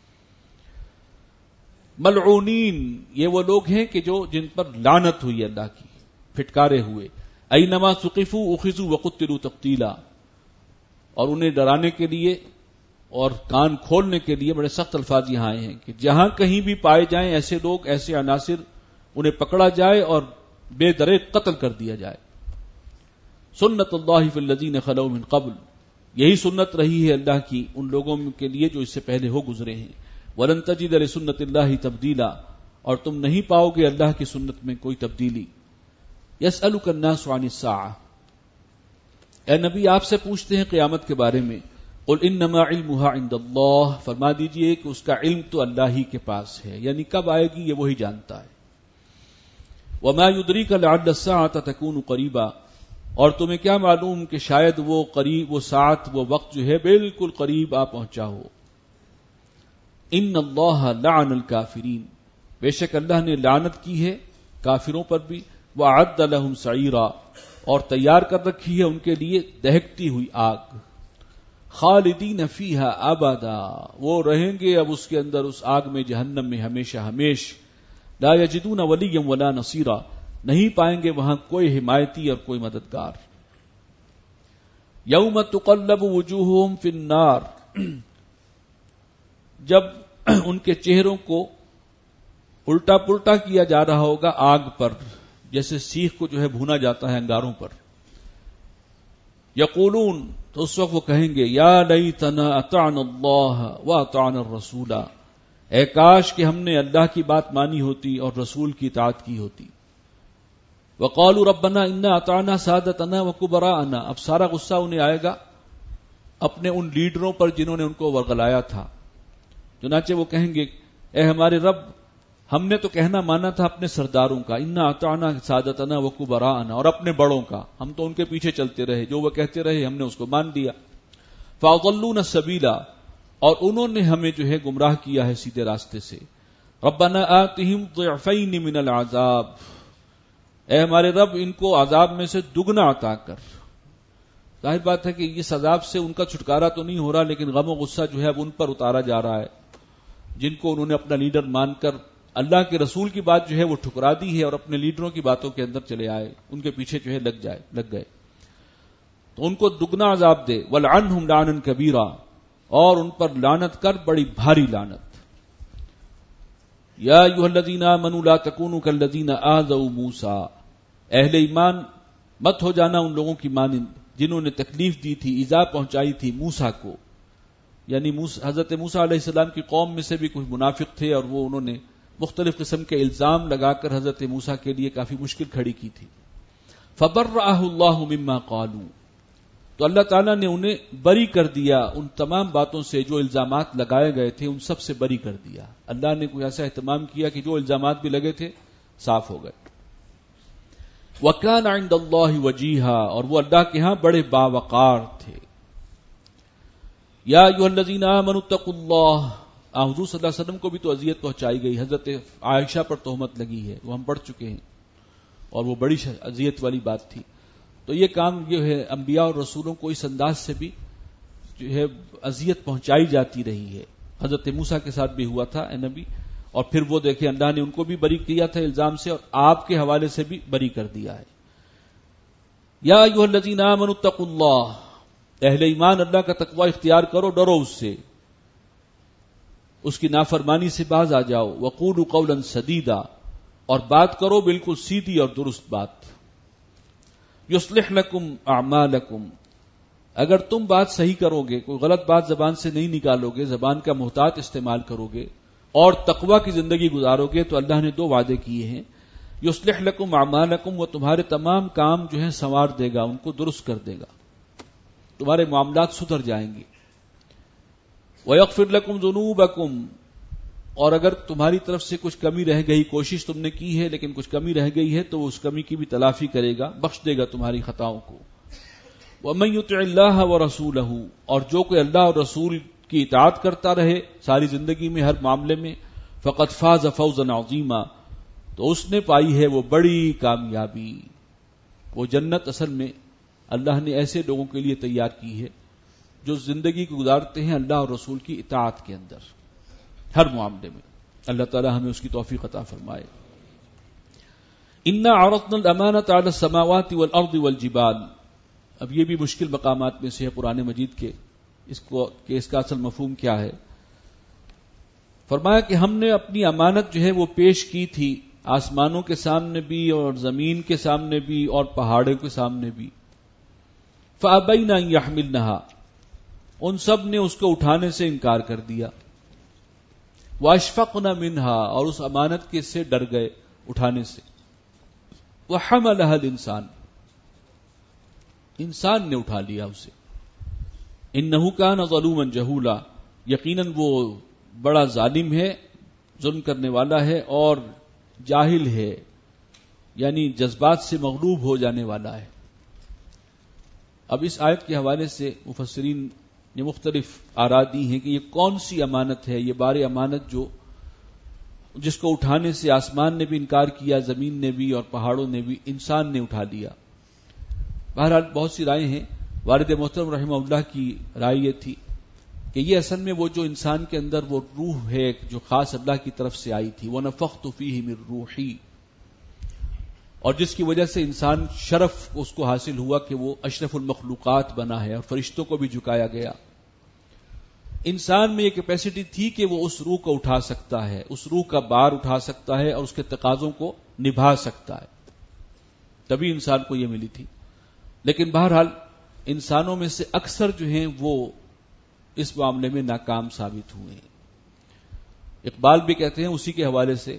ملعونین، یہ وہ لوگ ہیں کہ جن پر لعنت ہوئی اللہ کی، پھٹکارے ہوئے. اینما ثقفوا اخذوا وقتلوا تقتیلا، اور انہیں ڈرانے کے لیے اور کان کھولنے کے لیے بڑے سخت الفاظ یہاں آئے ہیں کہ جہاں کہیں بھی پائے جائیں ایسے لوگ، ایسے عناصر، انہیں پکڑا جائے اور بے دریغ قتل کر دیا جائے. سنت اللہ فی الذین خلو من قبل، یہی سنت رہی ہے اللہ کی ان لوگوں کے لیے جو اس سے پہلے ہو گزرے ہیں. ولن تجد لسنت اللہ تبدیلا، اور تم نہیں پاؤ گے اللہ کی سنت میں کوئی تبدیلی. یسألک الناس عن الساعہ، اے نبی آپ سے پوچھتے ہیں قیامت کے بارے میں. قل انما علمها عند اللہ، فرما دیجئے کہ اس کا علم تو اللہ ہی کے پاس ہے، یعنی کب آئے گی یہ وہی جانتا ہے. وما يدريك لعل الساعة تكون قريبا، اور تمہیں کیا معلوم کہ شاید وہ ساعت، وہ وقت جو ہے بالکل قریب آ پہنچا ہو. ان اللہ لعن الکافرین، بے شک اللہ نے لعنت کی ہے کافروں پر بھی. وأعد لهم سعیرا، اور تیار کر رکھی ہے ان کے لیے دہکتی ہوئی آگ. خالدین فیہا ابدا، وہ رہیں گے اب اس کے اندر، اس آگ میں، جہنم میں، ہمیشہ ہمیش. لا یجدون ولیا ولا نصیرا، نہیں پائیں گے وہاں کوئی حمایتی اور کوئی مددگار. یوم تقلب وجوہہم فی النار، جب ان کے چہروں کو الٹا پلٹا کیا جا رہا ہوگا آگ پر، جیسے سیخ کو جو ہے بھونا جاتا ہے انگاروں پر. یقولون، تو اس وقت وہ کہیں گے یا لیتنا اطعنا اللہ واطعنا الرسول، اے کاش کہ ہم نے اللہ کی بات مانی ہوتی اور رسول کی اطاعت کی ہوتی. وقالوا ربنا انا اطعنا سادتنا وکبراءنا، اب سارا غصہ انہیں آئے گا اپنے ان لیڈروں پر جنہوں نے ان کو ورغلایا تھا. چنانچہ وہ کہیں گے اے ہمارے رب، ہم نے تو کہنا مانا تھا اپنے سرداروں کا، انا اطعنا سادتنا وکبراءنا، اور اپنے بڑوں کا، ہم تو ان کے پیچھے چلتے رہے، جو وہ کہتے رہے ہم نے اس کو مان دیا. فاضلونا السبیلا، اور انہوں نے ہمیں جو ہے گمراہ کیا ہے سیدھے راستے سے. ربنا آتہم ضعفین من العذاب، اے ہمارے رب ان کو عذاب میں سے دگنا عطا کر. ظاہر بات ہے کہ اس عذاب سے ان کا چھٹکارا تو نہیں ہو رہا، لیکن غم و غصہ جو ہے اب ان پر اتارا جا رہا ہے جن کو انہوں نے اپنا لیڈر مان کر اللہ کے رسول کی بات جو ہے وہ ٹھکرا دی ہے اور اپنے لیڈروں کی باتوں کے اندر چلے آئے، ان کے پیچھے جو ہے لگ گئے. تو ان کو دگنا عذاب دے. ولعنہم لعنا کبیرا، اور ان پر لعنت کر بڑی بھاری لعنت. یا ایھا الذین آمنوا لا تکونوا کالذین آذوا موسیٰ، اہل ایمان مت ہو جانا ان لوگوں کی مانند جنہوں نے تکلیف دی تھی، ایذا پہنچائی تھی موسیٰ کو، یعنی حضرت موسیٰ علیہ السلام کی قوم میں سے بھی کچھ منافق تھے اور وہ انہوں نے مختلف قسم کے الزام لگا کر حضرت موسیٰ کے لیے کافی مشکل کھڑی کی تھی. فبرأہ اللہ مما قالوا، تو اللہ تعالیٰ نے انہیں بری کر دیا ان تمام باتوں سے جو الزامات لگائے گئے تھے، ان سب سے بری کر دیا. اللہ نے کوئی ایسا اہتمام کیا کہ جو الزامات بھی لگے تھے صاف ہو گئے. وَكَانَ عِندَ اللَّهِ وَجِيهًا، اور وہ اللہ کے ہاں بڑے باوقار تھے. یا ایھا الذین آمنوا اتقوا اللہ، حضور صلی اللہ علیہ وسلم کو بھی تو اذیت پہنچائی گئی، حضرت عائشہ پر تہمت لگی ہے، وہ ہم پڑھ چکے ہیں، اور وہ بڑی اذیت والی بات تھی. تو یہ کام جو ہے انبیاء اور رسولوں کو اس انداز سے بھی جو ہے اذیت پہنچائی جاتی رہی ہے. حضرت موسیٰ کے ساتھ بھی ہوا تھا اے نبی، اور پھر وہ دیکھیں اللہ نے ان کو بھی بری کیا تھا الزام سے، اور آپ کے حوالے سے بھی بری کر دیا ہے. یا ایھا الذین آمنوا اتقوا اللہ، اہل ایمان اللہ کا تقوی اختیار کرو، ڈرو اس سے، اس کی نافرمانی سے باز آ جاؤ. وقولوا قولا سدیدا، اور بات کرو بالکل سیدھی اور درست بات. یصلح لکم اعمالکم، اگر تم بات صحیح کرو گے، کوئی غلط بات زبان سے نہیں نکالو گے، زبان کا محتاط استعمال کرو گے اور تقوی کی زندگی گزارو گے، تو اللہ نے دو وعدے کیے ہیں. یصلح لکم اعمالکم، وہ تمہارے تمام کام جو ہیں سنوار دے گا، ان کو درست کر دے گا، تمہارے معاملات سدھر جائیں گے. وَيَغْفِرْ لَكُمْ ذُنُوبَكُمْ، اور اگر تمہاری طرف سے کچھ کمی رہ گئی، کوشش تم نے کی ہے لیکن کچھ کمی رہ گئی ہے، تو وہ اس کمی کی بھی تلافی کرے گا، بخش دے گا تمہاری خطاؤں کو. وَمَن يُطِعِ اللَّهَ وَرَسُولَهُ، اور جو کوئی اللہ اور رسول کی اطاعت کرتا رہے ساری زندگی میں ہر معاملے میں، فَقَدْ فَازَ فَوْزًا عَظِيمًا، تو اس نے پائی ہے وہ بڑی کامیابی. وہ جنت اصل میں اللہ نے ایسے لوگوں کے لیے تیار کی ہے جو زندگی کو گزارتے ہیں اللہ اور رسول کی اطاعت کے اندر ہر معاملے میں. اللہ تعالی ہمیں اس کی توفیق عطا فرمائے. انا عرضنا الامانۃ علی السماوات والارض والجبال، اب یہ بھی مشکل مقامات میں سے ہے قرآن مجید کے، اس کا اصل مفہوم کیا ہے. فرمایا کہ ہم نے اپنی امانت جو ہے وہ پیش کی تھی آسمانوں کے سامنے بھی اور زمین کے سامنے بھی اور پہاڑوں کے سامنے بھی. فابین ان یحملنها، ان سب نے اس کو اٹھانے سے انکار کر دیا. واشفقن منها، اور اس امانت کے سے ڈر گئے اٹھانے سے. وحملها الانسان، انسان نے اٹھا لیا اسے. انه كان ظلوما جهولا، یقیناً وہ بڑا ظالم ہے، ظلم کرنے والا ہے اور جاہل ہے، یعنی جذبات سے مغلوب ہو جانے والا ہے. اب اس آیت کے حوالے سے مفسرین نے مختلف آراء دی ہیں کہ یہ کون سی امانت ہے، یہ بار امانت جس کو اٹھانے سے آسمان نے بھی انکار کیا، زمین نے بھی اور پہاڑوں نے بھی، انسان نے اٹھا لیا. بہرحال بہت سی رائے ہیں. والد محترم رحمہ اللہ کی رائے یہ تھی کہ یہ اصل میں وہ جو انسان کے اندر وہ روح ہے جو خاص اللہ کی طرف سے آئی تھی، وَنَفَخْتُ فِيهِ مِن رُوحِي، اور جس کی وجہ سے انسان شرف اس کو حاصل ہوا کہ وہ اشرف المخلوقات بنا ہے اور فرشتوں کو بھی جھکایا گیا. انسان میں یہ کیپیسٹی تھی کہ وہ اس روح کو اٹھا سکتا ہے، اس روح کا بار اٹھا سکتا ہے اور اس کے تقاضوں کو نبھا سکتا ہے، تبھی انسان کو یہ ملی تھی. لیکن بہرحال انسانوں میں سے اکثر جو ہیں وہ اس معاملے میں ناکام ثابت ہوئے ہیں. اقبال بھی کہتے ہیں اسی کے حوالے سے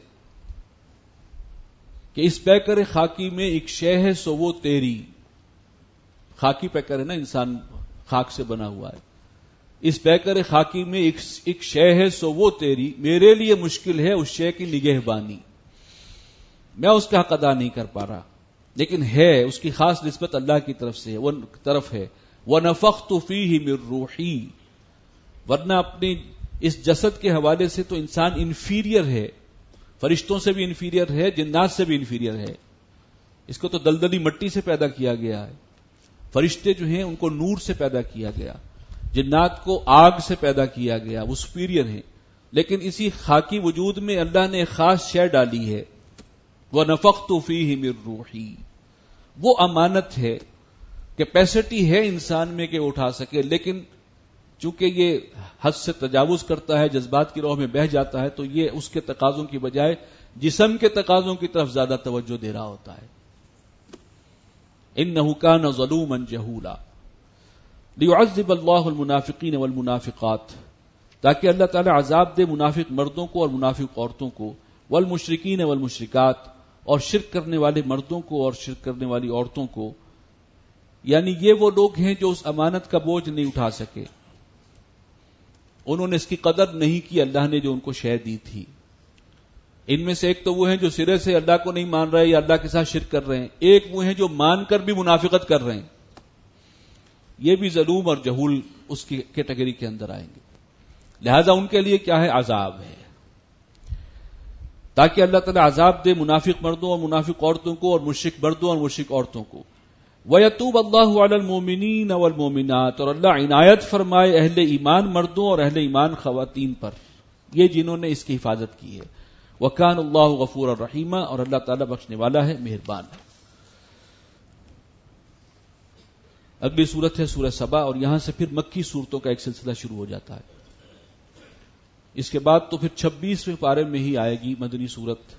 کہ اس پیکر خاکی میں ایک شے ہے سو وہ تیری، خاکی پیکر ہے نا، انسان خاک سے بنا ہوا ہے. اس پیکر خاکی میں ایک شے ہے سو وہ تیری، میرے لیے مشکل ہے اس شے کی نگہبانی. میں اس کا حق ادا نہیں کر پا رہا، لیکن ہے اس کی خاص نسبت اللہ کی طرف سے وہ طرف ہے. وَنَفَخْتُ فِيهِ مِن رُوحِي، ورنہ اپنے اس جسد کے حوالے سے تو انسان انفیریئر ہے، فرشتوں سے بھی انفیریئر ہے، جنات سے بھی انفیریئر ہے. اس کو تو دلدلی مٹی سے پیدا کیا گیا ہے. فرشتے جو ہیں ان کو نور سے پیدا کیا گیا، جنات کو آگ سے پیدا کیا گیا، وہ سپیریئر ہیں. لیکن اسی خاکی وجود میں اللہ نے ایک خاص شے ڈالی ہے، وَنَفَخْتُ فِيهِ مِن رُوحِي. وہ امانت ہے، کیپیسٹی ہے انسان میں کہ اٹھا سکے، لیکن چونکہ یہ حد سے تجاوز کرتا ہے، جذبات کی راہ میں بہہ جاتا ہے، تو یہ اس کے تقاضوں کی بجائے جسم کے تقاضوں کی طرف زیادہ توجہ دے رہا ہوتا ہے. انہ کان ظلوما جہولا لیعذب اللہ المنافقین والمنافقات، تاکہ اللہ تعالی عذاب دے منافق مردوں کو اور منافق عورتوں کو، والمشرکین والمشرکات، اور شرک کرنے والے مردوں کو اور شرک کرنے والی عورتوں کو. یعنی یہ وہ لوگ ہیں جو اس امانت کا بوجھ نہیں اٹھا سکے، انہوں نے اس کی قدر نہیں کی اللہ نے جو ان کو شے دی تھی. ان میں سے ایک تو وہ ہیں جو سرے سے اللہ کو نہیں مان رہے یا اللہ کے ساتھ شرک کر رہے ہیں، ایک وہ ہیں جو مان کر بھی منافقت کر رہے ہیں. یہ بھی ظلوم اور جہول اس کی کیٹیگری کے اندر آئیں گے. لہذا ان کے لیے کیا ہے؟ عذاب ہے، تاکہ اللہ تعالیٰ عذاب دے منافق مردوں اور منافق عورتوں کو اور مشرک مردوں اور مشرک عورتوں کو. وَيَتُوبَ اللَّهُ عَلَى الْمُؤْمِنِينَ وَالْمُؤْمِنَاتِ، اور اللہ عنایت فرمائے اہل ایمان مردوں اور اہل ایمان خواتین پر، یہ جنہوں نے اس کی حفاظت کی ہے. وَكَانَ اللَّهُ غَفُورًا رَحِيمًا، اور اللہ تعالیٰ بخشنے والا ہے، مہربان ہے. اگلی سورت ہے سورہ سبا، اور یہاں سے پھر مکی سورتوں کا ایک سلسلہ شروع ہو جاتا ہے. اس کے بعد تو پھر 26ویں پارے میں ہی آئے گی مدنی سورت.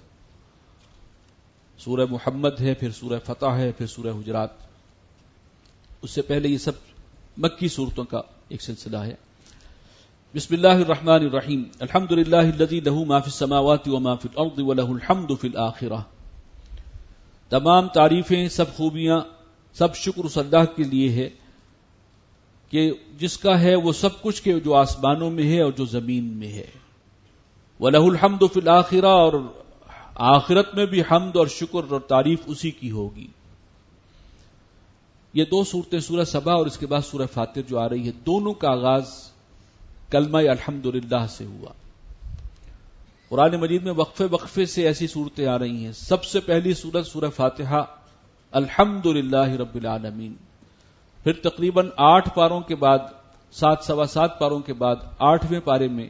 سورہ محمد ہے، پھر سورہ فتح ہے، پھر سورہ حجرات. اس سے پہلے یہ سب مکی صورتوں کا ایک سلسلہ ہے. بسم اللہ الرحمن الرحیم. الحمد للہ الذی لہ ما فی السماوات وما فی الارض ولہ الحمد فی الآخرہ. تمام تعریفیں، سب خوبیاں، سب شکر اس اللہ کے لیے ہے کہ جس کا ہے وہ سب کچھ کے جو آسمانوں میں ہے اور جو زمین میں ہے. وَلَهُ الْحَمْدُ فِي الْآخِرَةِ، اور آخرت میں بھی حمد اور شکر اور تعریف اسی کی ہوگی. یہ دو صورتیں سورہ سبا اور اس کے بعد سورہ فاتر جو آ رہی ہے، دونوں کا آغاز کلمہ الحمدللہ سے ہوا. قرآن مجید میں وقفے وقفے سے ایسی صورتیں آ رہی ہیں. سب سے پہلی سورت سورہ فاتحہ، الحمدللہ رب العالمین. پھر تقریباً 8 پاروں کے بعد، 7 سوا 7 پاروں کے بعد 8ویں پارے میں،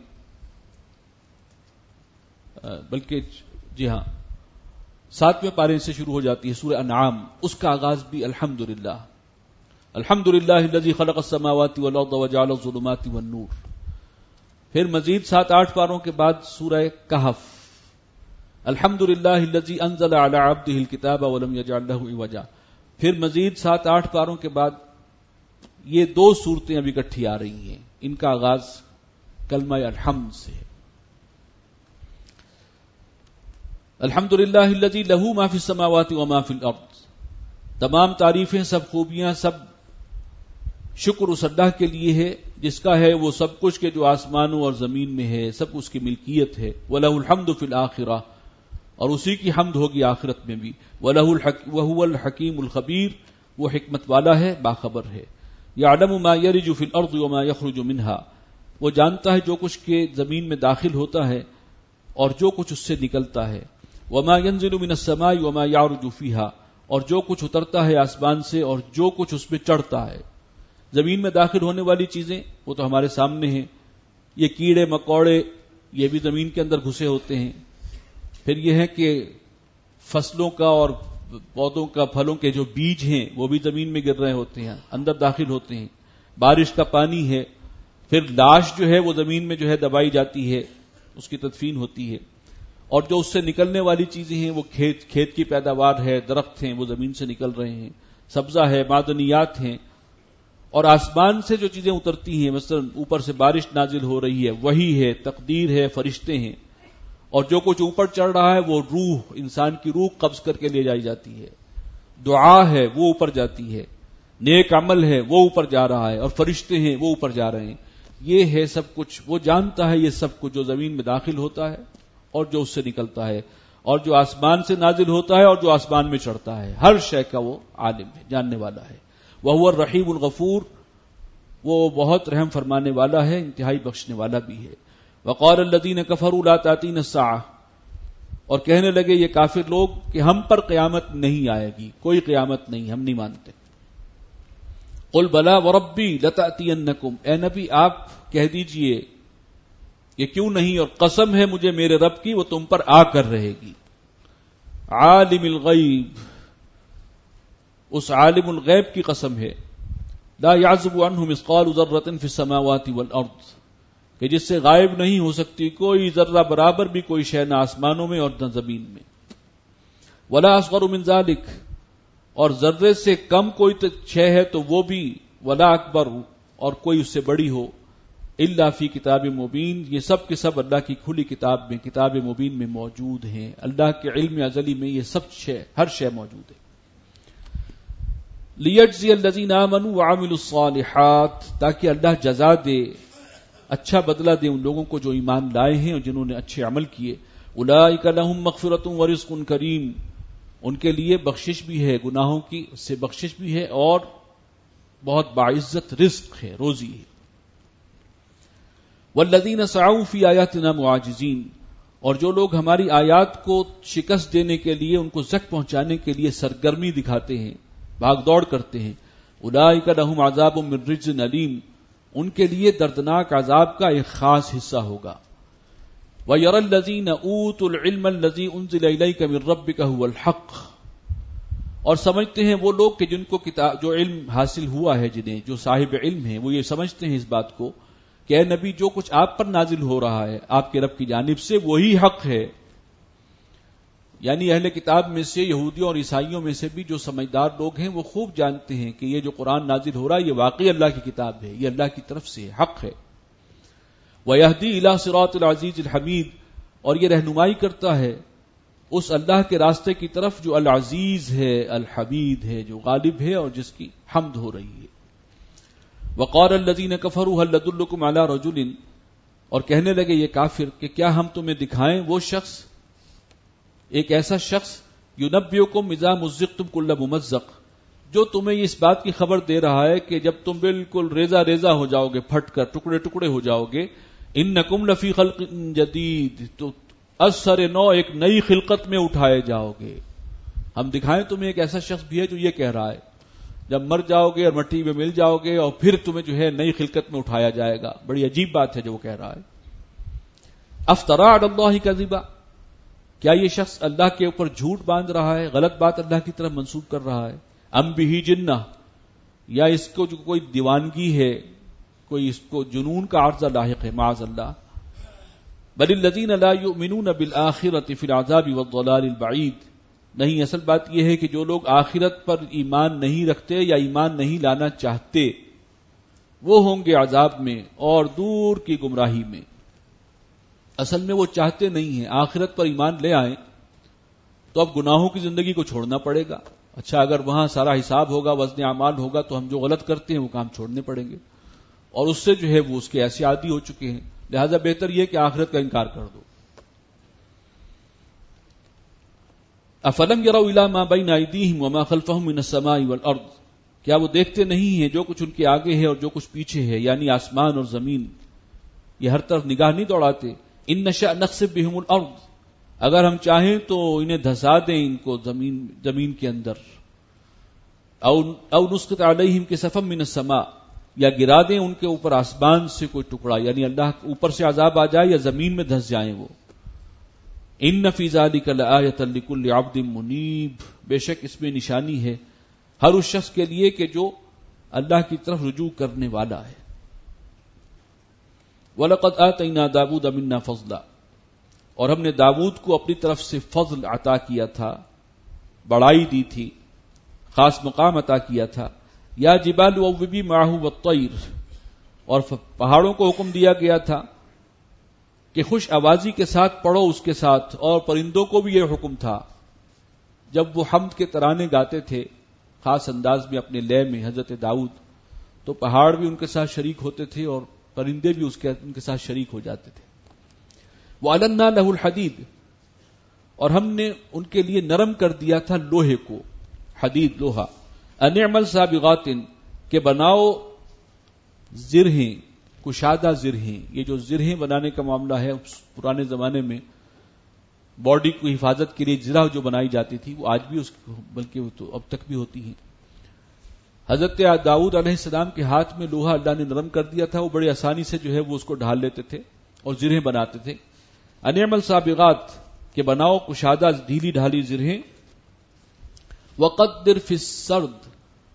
بلکہ جی ہاں 7ویں پارے سے شروع ہو جاتی ہے سورہ انعام. اس کا آغاز بھی الحمدللہ. الحمدللہ الذی خلق السماوات والارض وجعل الظلمات والنور. پھر مزید 7-8 پاروں کے بعد سورہ کہف، الحمدللہ الذی انزل علی عبدہ الکتاب ولم یجعل لہ عوجا. پھر مزید 7-8 پاروں کے بعد یہ دو صورتیں ابھی اکٹھی آ رہی ہیں. ان کا آغاز کلمہ الحمد سے. الحمدللہ الذی لہ ما فی السماوات وما فی الارض. تمام تعریفیں، سب خوبیاں، سب شکر اس اللہ کے لیے ہے جس کا ہے وہ سب کچھ کے جو آسمانوں اور زمین میں ہے، سب اس کی ملکیت ہے. وَلَهُ الْحَمْدُ فِي الْآخِرَةِ، اور اسی کی حمد ہوگی آخرت میں بھی. وَهُوَ الْحَكِيمُ الْخَبِيرُ، وہ حکمت والا ہے، باخبر ہے. يَعْلَمُ مَا يَلِجُ فِي الْأَرْضِ وَمَا يَخْرُجُ مِنْهَا، وہ جانتا ہے جو کچھ کے زمین میں داخل ہوتا ہے اور جو کچھ اس سے نکلتا ہے. وَمَا يَنزِلُ مِنَ السَّمَاءِ وَمَا يَعْرُجُ فِيهَا، اور جو کچھ اترتا ہے آسمان سے اور جو کچھ اس میں چڑھتا ہے. زمین میں داخل ہونے والی چیزیں وہ تو ہمارے سامنے ہیں. یہ کیڑے مکوڑے یہ بھی زمین کے اندر گھسے ہوتے ہیں. پھر یہ ہے کہ فصلوں کا اور پودوں کا، پھلوں کے جو بیج ہیں وہ بھی زمین میں گر رہے ہوتے ہیں، اندر داخل ہوتے ہیں. بارش کا پانی ہے. پھر لاش جو ہے وہ زمین میں جو ہے دبائی جاتی ہے، اس کی تدفین ہوتی ہے. اور جو اس سے نکلنے والی چیزیں ہیں وہ کھیت کی پیداوار ہے، درخت ہیں وہ زمین سے نکل رہے ہیں، سبزہ ہے، معدنیات ہیں. اور آسمان سے جو چیزیں اترتی ہیں، مثلا اوپر سے بارش نازل ہو رہی ہے، وہی ہے، تقدیر ہے، فرشتے ہیں. اور جو کچھ اوپر چڑھ رہا ہے وہ روح، انسان کی روح قبض کر کے لے جائی جاتی ہے. دعا ہے وہ اوپر جاتی ہے، نیک عمل ہے وہ اوپر جا رہا ہے، اور فرشتے ہیں وہ اوپر جا رہے ہیں. یہ ہے سب کچھ، وہ جانتا ہے یہ سب کچھ جو زمین میں داخل ہوتا ہے اور جو اس سے نکلتا ہے، اور جو آسمان سے نازل ہوتا ہے اور جو آسمان میں چڑھتا ہے. ہر شے کا وہ عالم ہے، جاننے والا ہے. وَهُوَ الرَّحِيمُ الْغَفُورُ، وہ بہت رحم فرمانے والا ہے، انتہائی بخشنے والا بھی ہے. وَقَالَ الَّذِينَ كَفَرُوا لَا تَأْتِينَا السَّاعَةُ، اور کہنے لگے یہ کافر لوگ کہ ہم پر قیامت نہیں آئے گی، کوئی قیامت نہیں، ہم نہیں مانتے. قُلْ بَلَا وَرَبِّي لَتَأْتِيَنَّكُمْ، اے نبی آپ کہہ دیجئے کہ کیوں نہیں، اور قسم ہے مجھے میرے رب کی وہ تم پر آ کر رہے گی. عالم الغیب، اس عالم الغیب کی قسم ہے لا يعزب عنه مثقال ذرة في السماوات والارض، کہ جس سے غائب نہیں ہو سکتی کوئی ذرہ برابر بھی کوئی شے نہ آسمانوں میں اور نہ زمین میں، ولا اصغر من ذلك، اور ذرے سے کم کوئی شے ہے تو وہ بھی، ولا اکبر، اور کوئی اس سے بڑی ہو، الا فی کتاب مبین، یہ سب کے سب اللہ کی کھلی کتاب میں، کتاب مبین میں موجود ہیں۔ اللہ کے علم ازلی میں یہ سب شے، ہر شے موجود ہے۔ لیجزی الذین آمنوا وعملوا الصالحات، تاکہ اللہ جزا دے، اچھا بدلہ دے ان لوگوں کو جو ایمان لائے ہیں اور جنہوں نے اچھے عمل کیے۔ اولئک لہم مغفرۃ ورزق کریم، ان کے لیے بخشش بھی ہے، گناہوں کی اس سے بخشش بھی ہے اور بہت باعزت رزق ہے، روزی ہے۔ والذین سعوا فی آیاتنا معاجزین، اور جو لوگ ہماری آیات کو شکست دینے کے لیے، ان کو زک پہنچانے کے لیے سرگرمی دکھاتے ہیں، بھاگ دوڑ کرتے ہیں، اولئک لہم عذاب من رجز علیم، ان کے لیے دردناک عذاب کا ایک خاص حصہ ہوگا۔ وَيَرَى الَّذِينَ أُوتُوا الْعِلْمَ الَّذِي أُنزِلَ إِلَيْكَ مِن رَّبِّكَ هُوَ الْحَقُّ، اور سمجھتے ہیں وہ لوگ کہ جن کو کتاب، جو علم حاصل ہوا ہے، جنہیں جو صاحب علم ہیں، وہ یہ سمجھتے ہیں اس بات کو کہ اے نبی جو کچھ آپ پر نازل ہو رہا ہے آپ کے رب کی جانب سے وہی حق ہے۔ یعنی اہل کتاب میں سے، یہودیوں اور عیسائیوں میں سے بھی جو سمجھدار لوگ ہیں وہ خوب جانتے ہیں کہ یہ جو قرآن نازل ہو رہا ہے یہ واقعی اللہ کی کتاب ہے، یہ اللہ کی طرف سے حق ہے۔ وَيَهْدِي إِلَى صِرَاطِ الْعَزِيزِ الْحَمِيدِ، اور یہ رہنمائی کرتا ہے اس اللہ کے راستے کی طرف جو العزیز ہے، الحمید ہے، جو غالب ہے اور جس کی حمد ہو رہی ہے۔ وَقَالَ الَّذِينَ كَفَرُوا هَلْ نَدُلُّكُمْ عَلَى رَجُلٍ، اور کہنے لگے یہ کافر کہ کیا ہم تمہیں دکھائیں وہ شخص، ایک ایسا شخص یُنَبِّئُکُمْ اِذَا مُزِّقْتُمْ كُلَّ مُمَزَّقٍ، جو تمہیں اس بات کی خبر دے رہا ہے کہ جب تم بالکل ریزہ ریزہ ہو جاؤ گے، پھٹ کر ٹکڑے ٹکڑے ہو جاؤ گے، اِنَّکُمْ لَفِي خَلْقٍ جَدِيدٍ، تو از سر نو ایک نئی خلقت میں اٹھائے جاؤ گے۔ ہم دکھائیں تمہیں ایک ایسا شخص بھی ہے جو یہ کہہ رہا ہے جب مر جاؤ گے اور مٹی میں مل جاؤ گے اور پھر تمہیں جو ہے نئی خلقت میں اٹھایا جائے گا۔ بڑی عجیب بات ہے جو وہ کہہ رہا ہے۔ افترا علی اللہ کذبا، کیا یہ شخص اللہ کے اوپر جھوٹ باندھ رہا ہے، غلط بات اللہ کی طرف منسوب کر رہا ہے؟ ام بہ جنہ، یا اس کو جو کوئی دیوانگی ہے، کوئی اس کو جنون کا عارضہ لاحق ہے، معاذ اللہ۔ بل الذین لا یؤمنون بالآخرۃ فی العذاب والضلال البعید، نہیں، اصل بات یہ ہے کہ جو لوگ آخرت پر ایمان نہیں رکھتے یا ایمان نہیں لانا چاہتے وہ ہوں گے عذاب میں اور دور کی گمراہی میں۔ اصل میں وہ چاہتے نہیں ہیں، آخرت پر ایمان لے آئیں تو اب گناہوں کی زندگی کو چھوڑنا پڑے گا۔ اچھا اگر وہاں سارا حساب ہوگا، وزن اعمال ہوگا، تو ہم جو غلط کرتے ہیں وہ کام چھوڑنے پڑیں گے، اور اس سے جو ہے وہ اس کے ایسے عادی ہو چکے ہیں، لہذا بہتر یہ کہ آخرت کا انکار کر دو۔ افلم یروا الی ما بین ایدیہم وما خلفہم من السماء والارض، کیا وہ دیکھتے نہیں ہیں جو کچھ ان کے آگے ہے اور جو کچھ پیچھے ہے، یعنی آسمان اور زمین، یہ ہر طرف نگاہ نہیں دوڑاتے۔ ان نشأ نخسف بہم الارض، اگر ہم چاہیں تو انہیں دھسا دیں ان کو زمین کے اندر، او نسقط علیہم کسفا من السماء، یا گرا دیں ان کے اوپر آسمان سے کوئی ٹکڑا، یعنی اللہ اوپر سے عذاب آ جائے یا زمین میں دھس جائیں وہ۔ ان فی ذلک لآیۃ لکل عبد منیب، بے شک اس میں نشانی ہے ہر اس شخص کے لیے کہ جو اللہ کی طرف رجوع کرنے والا ہے۔ وَلَقَدْ آتَيْنَا دَاوُودَ مِنَّا فَضْلًا، اور ہم نے داؤد کو اپنی طرف سے فضل عطا کیا تھا، بڑائی دی تھی، خاص مقام عطا کیا تھا۔ یا جبال اوبی معہ والطیر، اور پہاڑوں کو حکم دیا گیا تھا کہ خوش آوازی کے ساتھ پڑھو اس کے ساتھ، اور پرندوں کو بھی یہ حکم تھا جب وہ حمد کے ترانے گاتے تھے خاص انداز میں اپنے لے میں حضرت داؤد، تو پہاڑ بھی ان کے ساتھ شریک ہوتے تھے اور پرندے بھی ان کے ساتھ شریک ہو جاتے تھے۔ وَأَلَنَّا لَهُ الْحَدِيدِ، اور ہم نے ان کے لیے نرم کر دیا تھا لوہے کو، حدید لوہا۔ أَنِ اعْمَلْ سَابِغَاتٍ، کہ بناؤ زرہیں، کشادہ زرہیں، یہ جو زرہیں بنانے کا معاملہ ہے پرانے زمانے میں باڈی کو حفاظت کے لیے زرہ جو بنائی جاتی تھی وہ آج بھی بلکہ وہ تو اب تک بھی ہوتی ہیں۔ حضرت داؤد علیہ السلام کے ہاتھ میں لوہا اللہ نے نرم کر دیا تھا، وہ بڑی آسانی سے جو ہے وہ اس کو ڈھال لیتے تھے اور زرہیں بناتے تھے۔ ان اعمل سابغات، کہ بناؤ کشادہ ڈھیلی ڈھالی زرہیں۔ وقدر فی السرد،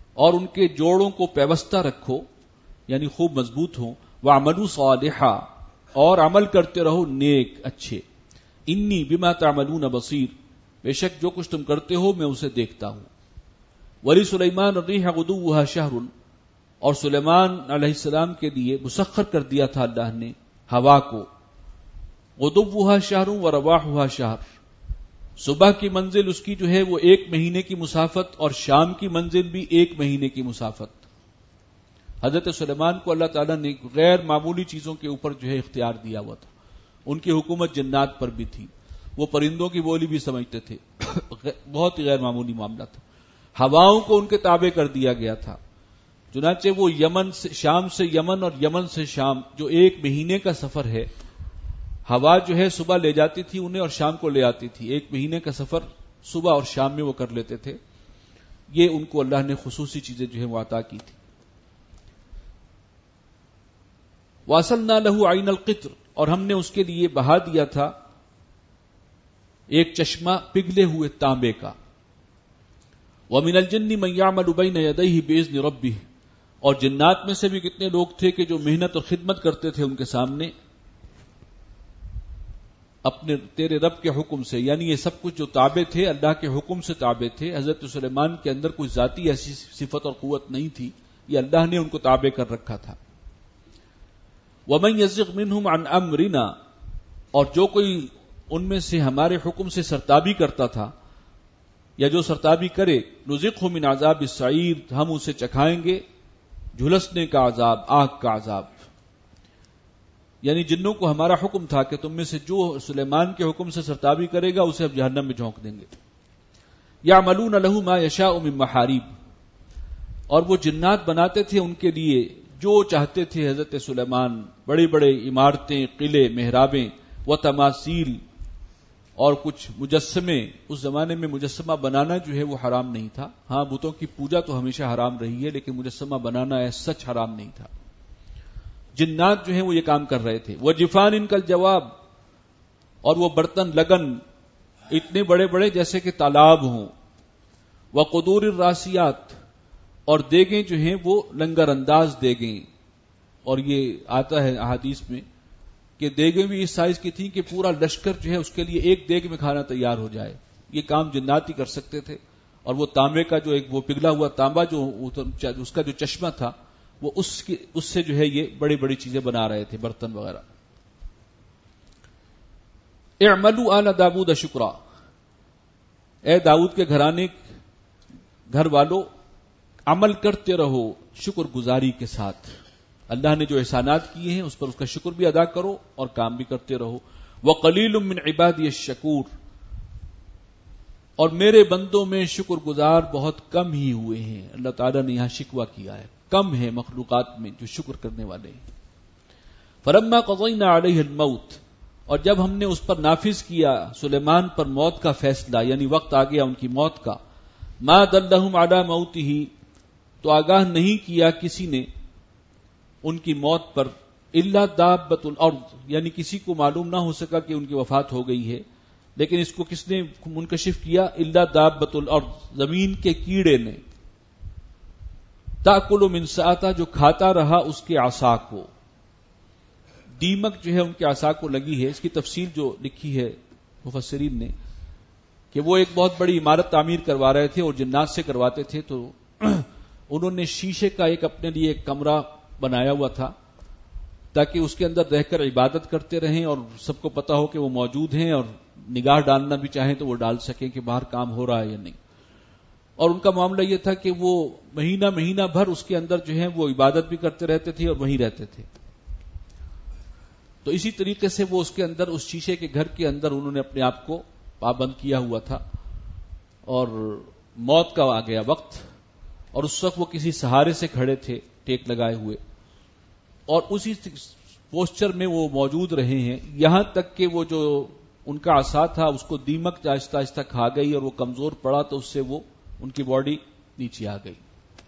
اور ان کے جوڑوں کو پیوستہ رکھو یعنی خوب مضبوط ہوں، وَعْمَلُوا صَالِحًا اور عمل کرتے رہو نیک اچھے، انی بما تعملون بصیر بے شک جو کچھ تم کرتے ہو میں اسے دیکھتا ہوں۔ ولی سلیمان الریح غدوها شہر اور سلیمان علیہ السلام کے لیے مسخر کر دیا تھا اللہ نے ہوا کو، غدوها شہر ورواحها شہر، صبح کی منزل اس کی جو ہے وہ 1 مہینے کی مسافت اور شام کی منزل بھی 1 مہینے کی مسافت۔ حضرت سلیمان کو اللہ تعالیٰ نے غیر معمولی چیزوں کے اوپر جو ہے اختیار دیا ہوا تھا، ان کی حکومت جنات پر بھی تھی، وہ پرندوں کی بولی بھی سمجھتے تھے، بہت ہی غیر معمولی معاملہ تھا۔ ہواؤں کو ان کے تابع کر دیا گیا تھا، چنانچہ وہ یمن سے شام سے یمن اور یمن سے شام جو 1 مہینے کا سفر ہے، ہوا جو ہے صبح لے جاتی تھی انہیں اور شام کو لے آتی تھی، 1 مہینے کا سفر صبح اور شام میں وہ کر لیتے تھے۔ یہ ان کو اللہ نے خصوصی چیزیں جو ہے وہ عطا کی تھی۔ وَأَصَلْنَا لَهُ عَيْنَ الْقِطْرِ اور ہم نے اس کے لیے بہا دیا تھا ایک چشمہ پگھلے ہوئے تانبے کا۔ وَمِنَ الْجِنِّ مَن يَعْمَلُ بَيْنَ يَدَيْهِ بِإِذْنِ رَبِّهِ اور جنات میں سے بھی کتنے لوگ تھے کہ جو محنت اور خدمت کرتے تھے ان کے سامنے اپنے تیرے رب کے حکم سے، یعنی یہ سب کچھ جو تابع تھے اللہ کے حکم سے تابع تھے۔ حضرت سلیمان کے اندر کوئی ذاتی ایسی صفت اور قوت نہیں تھی، یہ اللہ نے ان کو تابع کر رکھا تھا۔ وَمَن يَزِغْ مِنْهُمْ عَنْ أَمْرِنَا اور جو کوئی ان میں سے ہمارے حکم سے سرتابی کرتا تھا یا جو سرتابی کرے، نُذِقْهُ مِنْ عَذَابِ السَّعِيرِ ہم اسے چکھائیں گے جھلسنے کا عذاب، آگ کا عذاب۔ یعنی جنوں کو ہمارا حکم تھا کہ تم میں سے جو سلیمان کے حکم سے سرتابی کرے گا اسے اب جہنم میں جھونک دیں گے۔ یعملون له ما یشاء من محاریب اور وہ جنات بناتے تھے ان کے لیے جو چاہتے تھے حضرت سلیمان، بڑے بڑے عمارتیں، قلعے، محرابیں، و تماثیل اور کچھ مجسمے۔ اس زمانے میں مجسمہ بنانا جو ہے وہ حرام نہیں تھا، ہاں بتوں کی پوجا تو ہمیشہ حرام رہی ہے لیکن مجسمہ بنانا سچ حرام نہیں تھا۔ جنات جو ہیں وہ یہ کام کر رہے تھے۔ وہ جفان ان کل جواب اور وہ برتن لگن اتنے بڑے بڑے جیسے کہ تالاب ہوں۔ وہ قدور الراسیات اور دیگیں جو ہیں وہ لنگر انداز دیگیں، اور یہ آتا ہے احادیث میں کہ دیگیں بھی اس سائز کی تھیں کہ پورا لشکر جو ہے اس کے لیے ایک دیگ میں کھانا تیار ہو جائے۔ یہ کام جنات ہی کر سکتے تھے۔ اور وہ تانبے کا جو ایک وہ پگھلا ہوا تانبا جو اس کا جو چشمہ تھا وہ اس سے جو ہے یہ بڑی بڑی چیزیں بنا رہے تھے، برتن وغیرہ۔ اعملوا آل داود شکرا اے داؤد کے گھرانے گھر والو عمل کرتے رہو شکر گزاری کے ساتھ، اللہ نے جو احسانات کیے ہیں اس پر اس کا شکر بھی ادا کرو اور کام بھی کرتے رہو۔ وقلیل من عبادی الشکور اور میرے بندوں میں شکر گزار بہت کم ہی ہوئے ہیں۔ اللہ تعالیٰ نے یہاں شکوہ کیا ہے، کم ہے مخلوقات میں جو شکر کرنے والے ہیں۔ فلما قضینا علیہ الموت اور جب ہم نے اس پر نافذ کیا سلیمان پر موت کا فیصلہ، یعنی وقت آ گیا ان کی موت کا، ما دلہم علی موتہ تو آگاہ نہیں کیا کسی نے ان کی موت پر، الا دابۃ الارض یعنی کسی کو معلوم نہ ہو سکا کہ ان کی وفات ہو گئی ہے، لیکن اس کو کس نے منکشف کیا؟ الا دابۃ الارض زمین کے کیڑے نے، تاکل من ساعتہ جو کھاتا رہا اس کے عصا کو، دیمک جو ہے ان کے عصا کو لگی ہے۔ اس کی تفصیل جو لکھی ہے مفسرین نے کہ وہ ایک بہت بڑی عمارت تعمیر کروا رہے تھے اور جنات سے کرواتے تھے، تو انہوں نے شیشے کا ایک اپنے لیے ایک کمرہ بنایا ہوا تھا تاکہ اس کے اندر رہ کر عبادت کرتے رہیں اور سب کو پتا ہو کہ وہ موجود ہیں، اور نگاہ ڈالنا بھی چاہیں تو وہ ڈال سکیں کہ باہر کام ہو رہا ہے یا نہیں۔ اور ان کا معاملہ یہ تھا کہ وہ مہینہ بھر اس کے اندر جو ہے وہ عبادت بھی کرتے رہتے تھے اور وہیں رہتے تھے۔ تو اسی طریقے سے وہ اس کے اندر اس شیشے کے گھر کے اندر انہوں نے اپنے آپ کو پابند کیا ہوا تھا، اور موت کا آ گیا وقت، اور اس وقت وہ کسی سہارے سے کھڑے تھے ٹیک لگائے ہوئے، اور اسی پوسچر میں وہ موجود رہے ہیں یہاں تک کہ وہ جو ان کا عصا تھا اس کو دیمک آہستہ آہستہ کھا گئی اور وہ کمزور پڑا، تو اس سے وہ ان کی باڈی نیچے آ گئی۔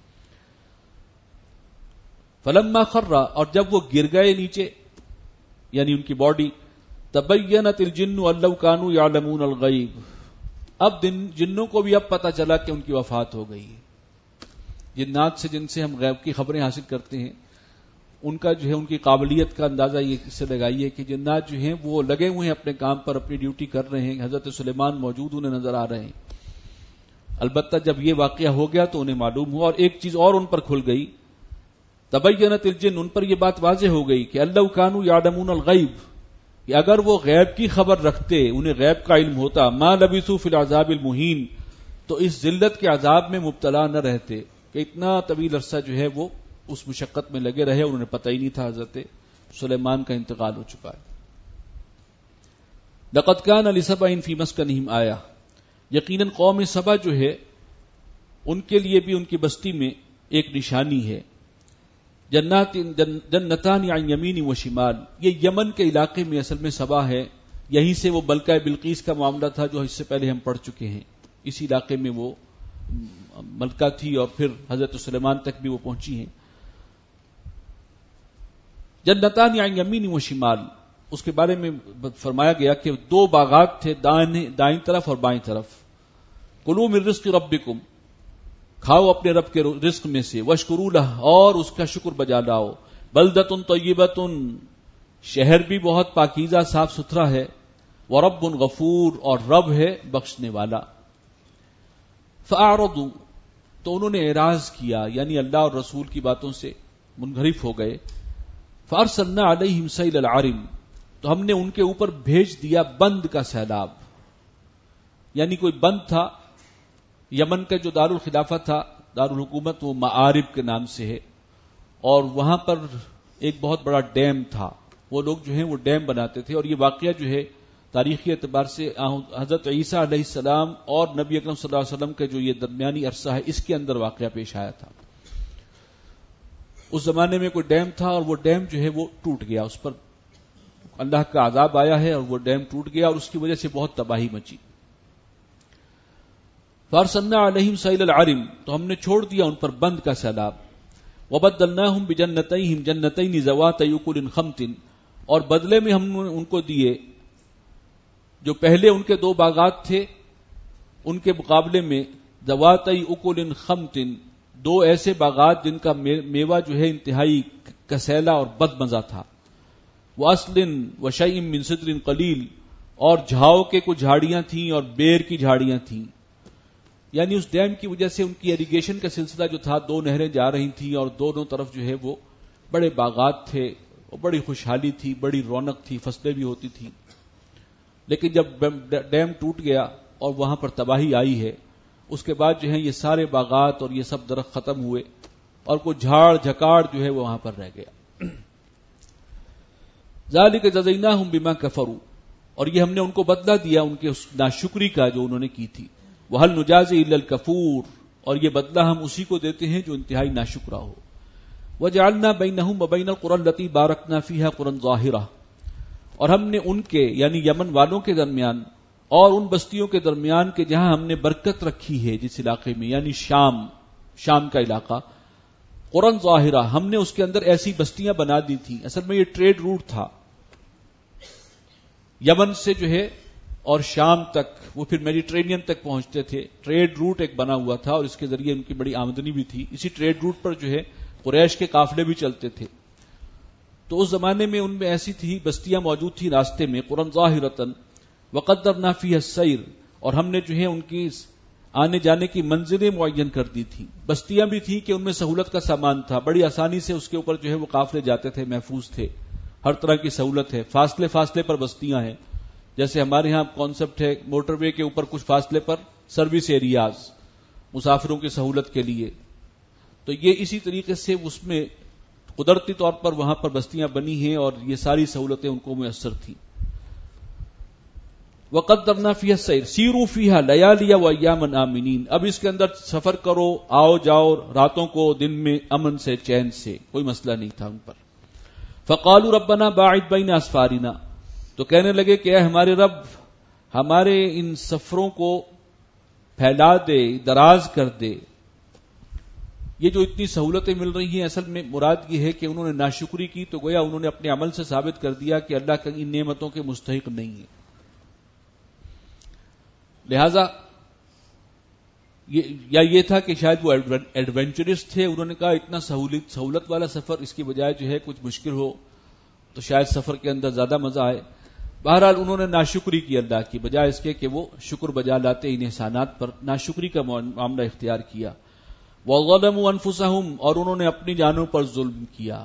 فلما خر اور جب وہ گر گئے نیچے یعنی ان کی باڈی، تبینت الجن ان لو کانوا یعلمون الغیب اب جنوں کو بھی اب پتہ چلا کہ ان کی وفات ہو گئی ہے۔ جنات سے جن سے ہم غیب کی خبریں حاصل کرتے ہیں ان کا جو ہے ان کی قابلیت کا اندازہ یہ اس سے لگائیے کہ جنات جو ہیں وہ لگے ہوئے ہیں اپنے کام پر، اپنی ڈیوٹی کر رہے ہیں. حضرت سلیمان موجود انہیں نظر آ رہے ہیں. البتہ جب یہ واقعہ ہو گیا تو انہیں معلوم ہوا، اور ایک چیز اور ان پر کھل گئی، تبینت الجن، ان پر یہ بات واضح ہو گئی کہ اللہ کانوا یعلمون الغیب، کہ اگر وہ غیب کی خبر رکھتے، انہیں غیب کا علم ہوتا، ما لبثوا فی العذاب المہین، تو اس ذلت کے عذاب میں مبتلا نہ رہتے کہ اتنا طویل عرصہ جو ہے وہ اس مشقت میں لگے رہے، انہیں پتہ ہی نہیں تھا حضرت سلیمان کا انتقال ہو چکا ہے. لقد کان لسبأ فی مسکنہم آیہ، یقیناً قوم سبا جو ہے ان کے لیے بھی ان کی بستی میں ایک نشانی ہے. جنتان عن یمین و شمال، یہ یمن کے علاقے میں اصل میں سبا ہے، یہیں سے وہ ملکہ بلقیس کا معاملہ تھا جو اس سے پہلے ہم پڑھ چکے ہیں. اسی علاقے میں وہ ملکہ تھی اور پھر حضرت سلیمان تک بھی وہ پہنچی ہیں. جنتان عن یمین و شمال، اس کے بارے میں فرمایا گیا کہ دو باغات تھے، دائیں طرف اور بائیں طرف. کلوا من رزق ربکم، کھاؤ اپنے رب کے رزق میں سے، واشکروا لہ، اور اس کا شکر بجا لاؤ. بلدۃ طیبۃ، شہر بھی بہت پاکیزہ صاف ستھرا ہے. ورب غفور، اور رب ہے بخشنے والا. فاعرضوا، تو انہوں نے اعراض کیا، یعنی اللہ اور رسول کی باتوں سے منحرف ہو گئے. فارسلنا علیہم سیل العرم، تو ہم نے ان کے اوپر بھیج دیا بند کا سیلاب. یعنی کوئی بند تھا، یمن کا جو دارالخلافہ تھا، دارالحکومت، وہ معارب کے نام سے ہے، اور وہاں پر ایک بہت بڑا ڈیم تھا. وہ لوگ جو ہیں وہ ڈیم بناتے تھے، اور یہ واقعہ جو ہے تاریخی اعتبار سے حضرت عیسیٰ علیہ السلام اور نبی اکرم صلی اللہ علیہ وسلم کا جو یہ درمیانی عرصہ ہے اس کے اندر واقعہ پیش آیا تھا. اس زمانے میں کوئی ڈیم تھا اور وہ ڈیم جو ہے وہ ٹوٹ گیا، اس پر اللہ کا عذاب آیا ہے اور وہ ڈیم ٹوٹ گیا اور اس کی وجہ سے بہت تباہی مچی. فارسلنا علیہم سیل العرم، تو ہم نے چھوڑ دیا ان پر بند کا سیلاب. وبدلناہم بجنتیہم جنتین ذواتئی اکل خمط، اور بدلے میں ہم نے ان کو دیے جو پہلے ان کے دو باغات تھے ان کے مقابلے میں ذواتئی اکل خمط، دو ایسے باغات جن کا میوہ جو ہے انتہائی کسیلا اور بد مزہ تھا. وَأَصْلٍ وَشَيْءٍ مِّن سِدْرٍ قَلِيلٍ، اور جھاؤ کے کچھ جھاڑیاں تھیں اور بیر کی جھاڑیاں تھیں. یعنی اس ڈیم کی وجہ سے ان کی ایریگیشن کا سلسلہ جو تھا، دو نہریں جا رہی تھیں اور دونوں طرف جو ہے وہ بڑے باغات تھے اور بڑی خوشحالی تھی، بڑی رونق تھی، فصلیں بھی ہوتی تھیں. لیکن جب ڈیم ٹوٹ گیا اور وہاں پر تباہی آئی ہے، اس کے بعد جو ہے یہ سارے باغات اور یہ سب درخت ختم ہوئے اور کوئی جھاڑ جھکاڑ جو ہے وہ وہاں پر رہ گیا. ذالک جزیناہم بما کفروا، اور یہ ہم نے ان کو بدلہ دیا ان کے اس ناشکری کا جو انہوں نے کی تھی. وَهَلْ نُجَازِي إِلَّا الْكَفُورَ، اور یہ بدلہ ہم اسی کو دیتے ہیں جو انتہائی ناشکرا ہو. وَجَعَلْنَا بَيْنَهُمْ وَبَيْنَ الْقُرَى الَّتِي بَارَكْنَا فِيهَا قُرًى ظَاهِرَةً، اور ہم نے ان کے یعنی یمن والوں کے درمیان اور ان بستیوں کے درمیان کے جہاں ہم نے برکت رکھی ہے جس علاقے میں، یعنی شام کا علاقہ، قرن ظاہرہ، ہم نے اس کے اندر ایسی بستیاں بنا دی تھیں. اصل میں یہ ٹریڈ روٹ تھا یمن سے جو ہے اور شام تک، وہ پھر میڈیٹرینین تک پہنچتے تھے. ٹریڈ روٹ ایک بنا ہوا تھا اور اس کے ذریعے ان کی بڑی آمدنی بھی تھی. اسی ٹریڈ روٹ پر جو ہے قریش کے قافلے بھی چلتے تھے. تو اس زمانے میں ان میں ایسی تھی بستیاں موجود تھی راستے میں، قرن ظاہرۃ وقدرنا فیہا السیر، اور ہم نے جو ہے ان کی آنے جانے کی منزلیں معین کر دی تھی. بستیاں بھی تھیں کہ ان میں سہولت کا سامان تھا، بڑی آسانی سے اس کے اوپر جو ہے وہ قافلے جاتے تھے، محفوظ تھے، ہر طرح کی سہولت ہے. فاصلے پر بستیاں ہیں، جیسے ہمارے ہاں کانسیپٹ ہے موٹر وے کے اوپر کچھ فاصلے پر سروس ایریاز مسافروں کی سہولت کے لیے. تو یہ اسی طریقے سے اس میں قدرتی طور پر وہاں پر بستیاں بنی ہیں اور یہ ساری سہولتیں ان کو میسر تھیں. وقدرنا فیہا السیر سیروا فیہا لیالی وایاما آمنین، اب اس کے اندر سفر کرو، آؤ جاؤ راتوں کو دن میں امن سے چین سے، کوئی مسئلہ نہیں تھا ان پر. فقالوا ربنا باعد بین اسفارنا، تو کہنے لگے کہ اے ہمارے رب، ہمارے ان سفروں کو پھیلا دے، دراز کر دے. یہ جو اتنی سہولتیں مل رہی ہیں، اصل میں مراد یہ ہے کہ انہوں نے ناشکری کی تو گویا انہوں نے اپنے عمل سے ثابت کر دیا کہ اللہ کا ان نعمتوں کے مستحق نہیں ہے. لہذا یا یہ تھا کہ شاید وہ ایڈونچرس تھے، انہوں نے کہا اتنا سہولت والا سفر، اس کی بجائے جو ہے کچھ مشکل ہو تو شاید سفر کے اندر زیادہ مزہ آئے۔ بہرحال انہوں نے ناشکری کی اللہ کی، بجائے اس کے کہ وہ شکر بجا لاتے ان احسانات پر، ناشکری کا معاملہ اختیار کیا۔ وَظَلَمُوا أَنفُسَهُمْ، اور انہوں نے اپنی جانوں پر ظلم کیا۔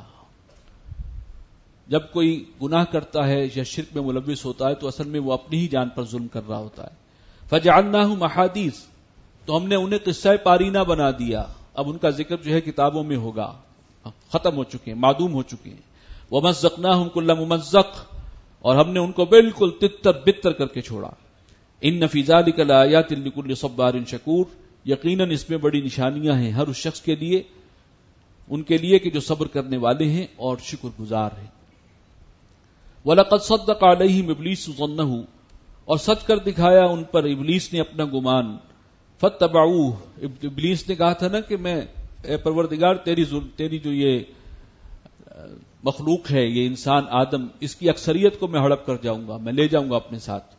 جب کوئی گناہ کرتا ہے یا شرک میں ملوث ہوتا ہے تو اصل میں وہ اپنی ہی جان پر ظلم کر رہا ہوتا ہے۔ فَجَعَلْنَاهُمْ أَحَادِيثَ، تو ہم نے انہیں قصہ پارینہ بنا دیا، اب ان کا ذکر جو ہے کتابوں میں ہوگا، ختم ہو چکے ہیں، معدوم ہو چکے ہیں۔ وَمَزَّقْنَاهُمْ كُلَّ مُمَزَّقٍ، اور ہم نے ان کو بالکل تتر بتر کر کے چھوڑا۔ ان فی ذلک لآیات لکل صبار شکور، یقیناً اس میں بڑی نشانیاں ہیں ہر اس شخص کے لیے، ان کے لیے کہ جو صبر کرنے والے ہیں اور شکر گزار ہیں۔ وَلَقَدْ صَدَّقَ عَلَيْهِمْ إِبْلِيسُ ظَنَّهُ، اور سچ کر دکھایا ان پر ابلیس نے اپنا گمان۔ فَاتَّبَعُوهُ، ابلیس نے کہا تھا نا کہ میں اے پروردگار تیری جو یہ مخلوق ہے، یہ انسان آدم، اس کی اکثریت کو میں ہڑپ کر جاؤں گا، میں لے جاؤں گا اپنے ساتھ۔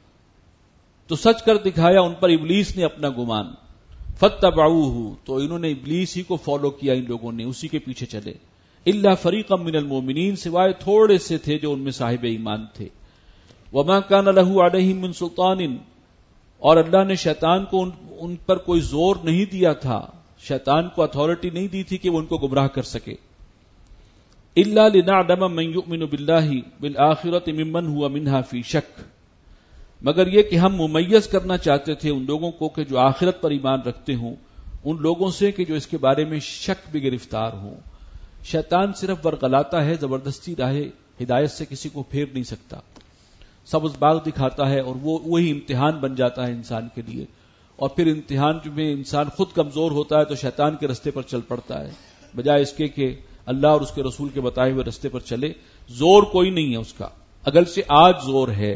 تو سچ کر دکھایا ان پر ابلیس نے اپنا گمان۔ فَاتَّبَعُوهُ، تو انہوں نے ابلیس ہی کو فالو کیا، ان لوگوں نے اسی کے پیچھے چلے۔ إِلَّا فَرِيقًا مِّنَ الْمُؤْمِنِينَ، سوائے تھوڑے سے تھے جو ان میں صاحب ایمان تھے۔ وَمَا كَانَ لَهُ عَلَيْهِم مِّن سُلْطَانٍ، اور اللہ نے شیطان کو ان پر کوئی زور نہیں دیا تھا، شیطان کو اتھارٹی نہیں دی تھی کہ وہ ان کو گمراہ کر سکے۔ إِلَّا لِنَعْلَمَ مَن يُؤْمِنُ بِاللَّهِ بِالْآخِرَةِ مِمَّنْ هُوَ مِنْهَا فِي شَكٍّ، مگر یہ کہ ہم ممیز کرنا چاہتے تھے ان لوگوں کو کہ جو آخرت پر ایمان رکھتے ہوں، ان لوگوں سے کہ جو اس کے بارے میں شک بھی گرفتار ہوں۔ شیطان صرف ورغلاتا ہے، زبردستی راہ ہدایت سے کسی کو پھیر نہیں سکتا، سبز باغ دکھاتا ہے اور وہی امتحان بن جاتا ہے انسان کے لیے، اور پھر امتحان میں انسان خود کمزور ہوتا ہے تو شیطان کے رستے پر چل پڑتا ہے، بجائے اس کے کہ اللہ اور اس کے رسول کے بتائے ہوئے رستے پر چلے۔ زور کوئی نہیں ہے اس کا، اگرچہ آج زور ہے،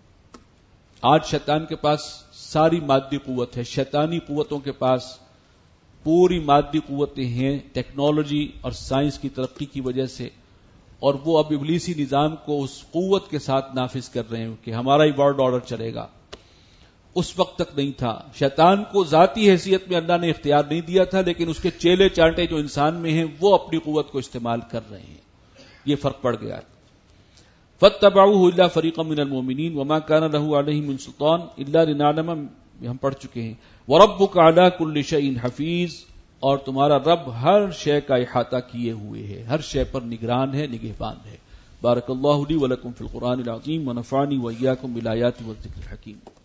آج شیطان کے پاس ساری مادی قوت ہے، شیطانی قوتوں کے پاس پوری مادی قوتیں ہیں ٹیکنالوجی اور سائنس کی ترقی کی وجہ سے، اور وہ اب ابلیسی نظام کو اس قوت کے ساتھ نافذ کر رہے ہیں کہ ہمارا ہی ورلڈ آرڈر چلے گا۔ اس وقت تک نہیں تھا، شیطان کو ذاتی حیثیت میں اللہ نے اختیار نہیں دیا تھا، لیکن اس کے چیلے چانٹے جو انسان میں ہیں وہ اپنی قوت کو استعمال کر رہے ہیں، یہ فرق پڑ گیا۔ فَاتَّبَعُوهُ إِلَّا فَرِيقًا مِّنَ الْمُؤْمِنِينَ وَمَا كَانَ لَهُ عَلَيْهِم مِّن سُلْطَانٍ إِلَّا لِنَعْلَمَ، ہم پڑھ چکے ہیں۔ وَرَبُّكَ عَلَىٰ كُلِّ شَيْءٍ حَفِيظٌ، اور تمہارا رب ہر شے کا احاطہ کیے ہوئے ہے، ہر شے پر نگران ہے، نگہبان ہے۔ بارک اللہ لی ولکم فی القرآن العظیم ونفعنی وإیاکم بالآیات والذکر الحکیم۔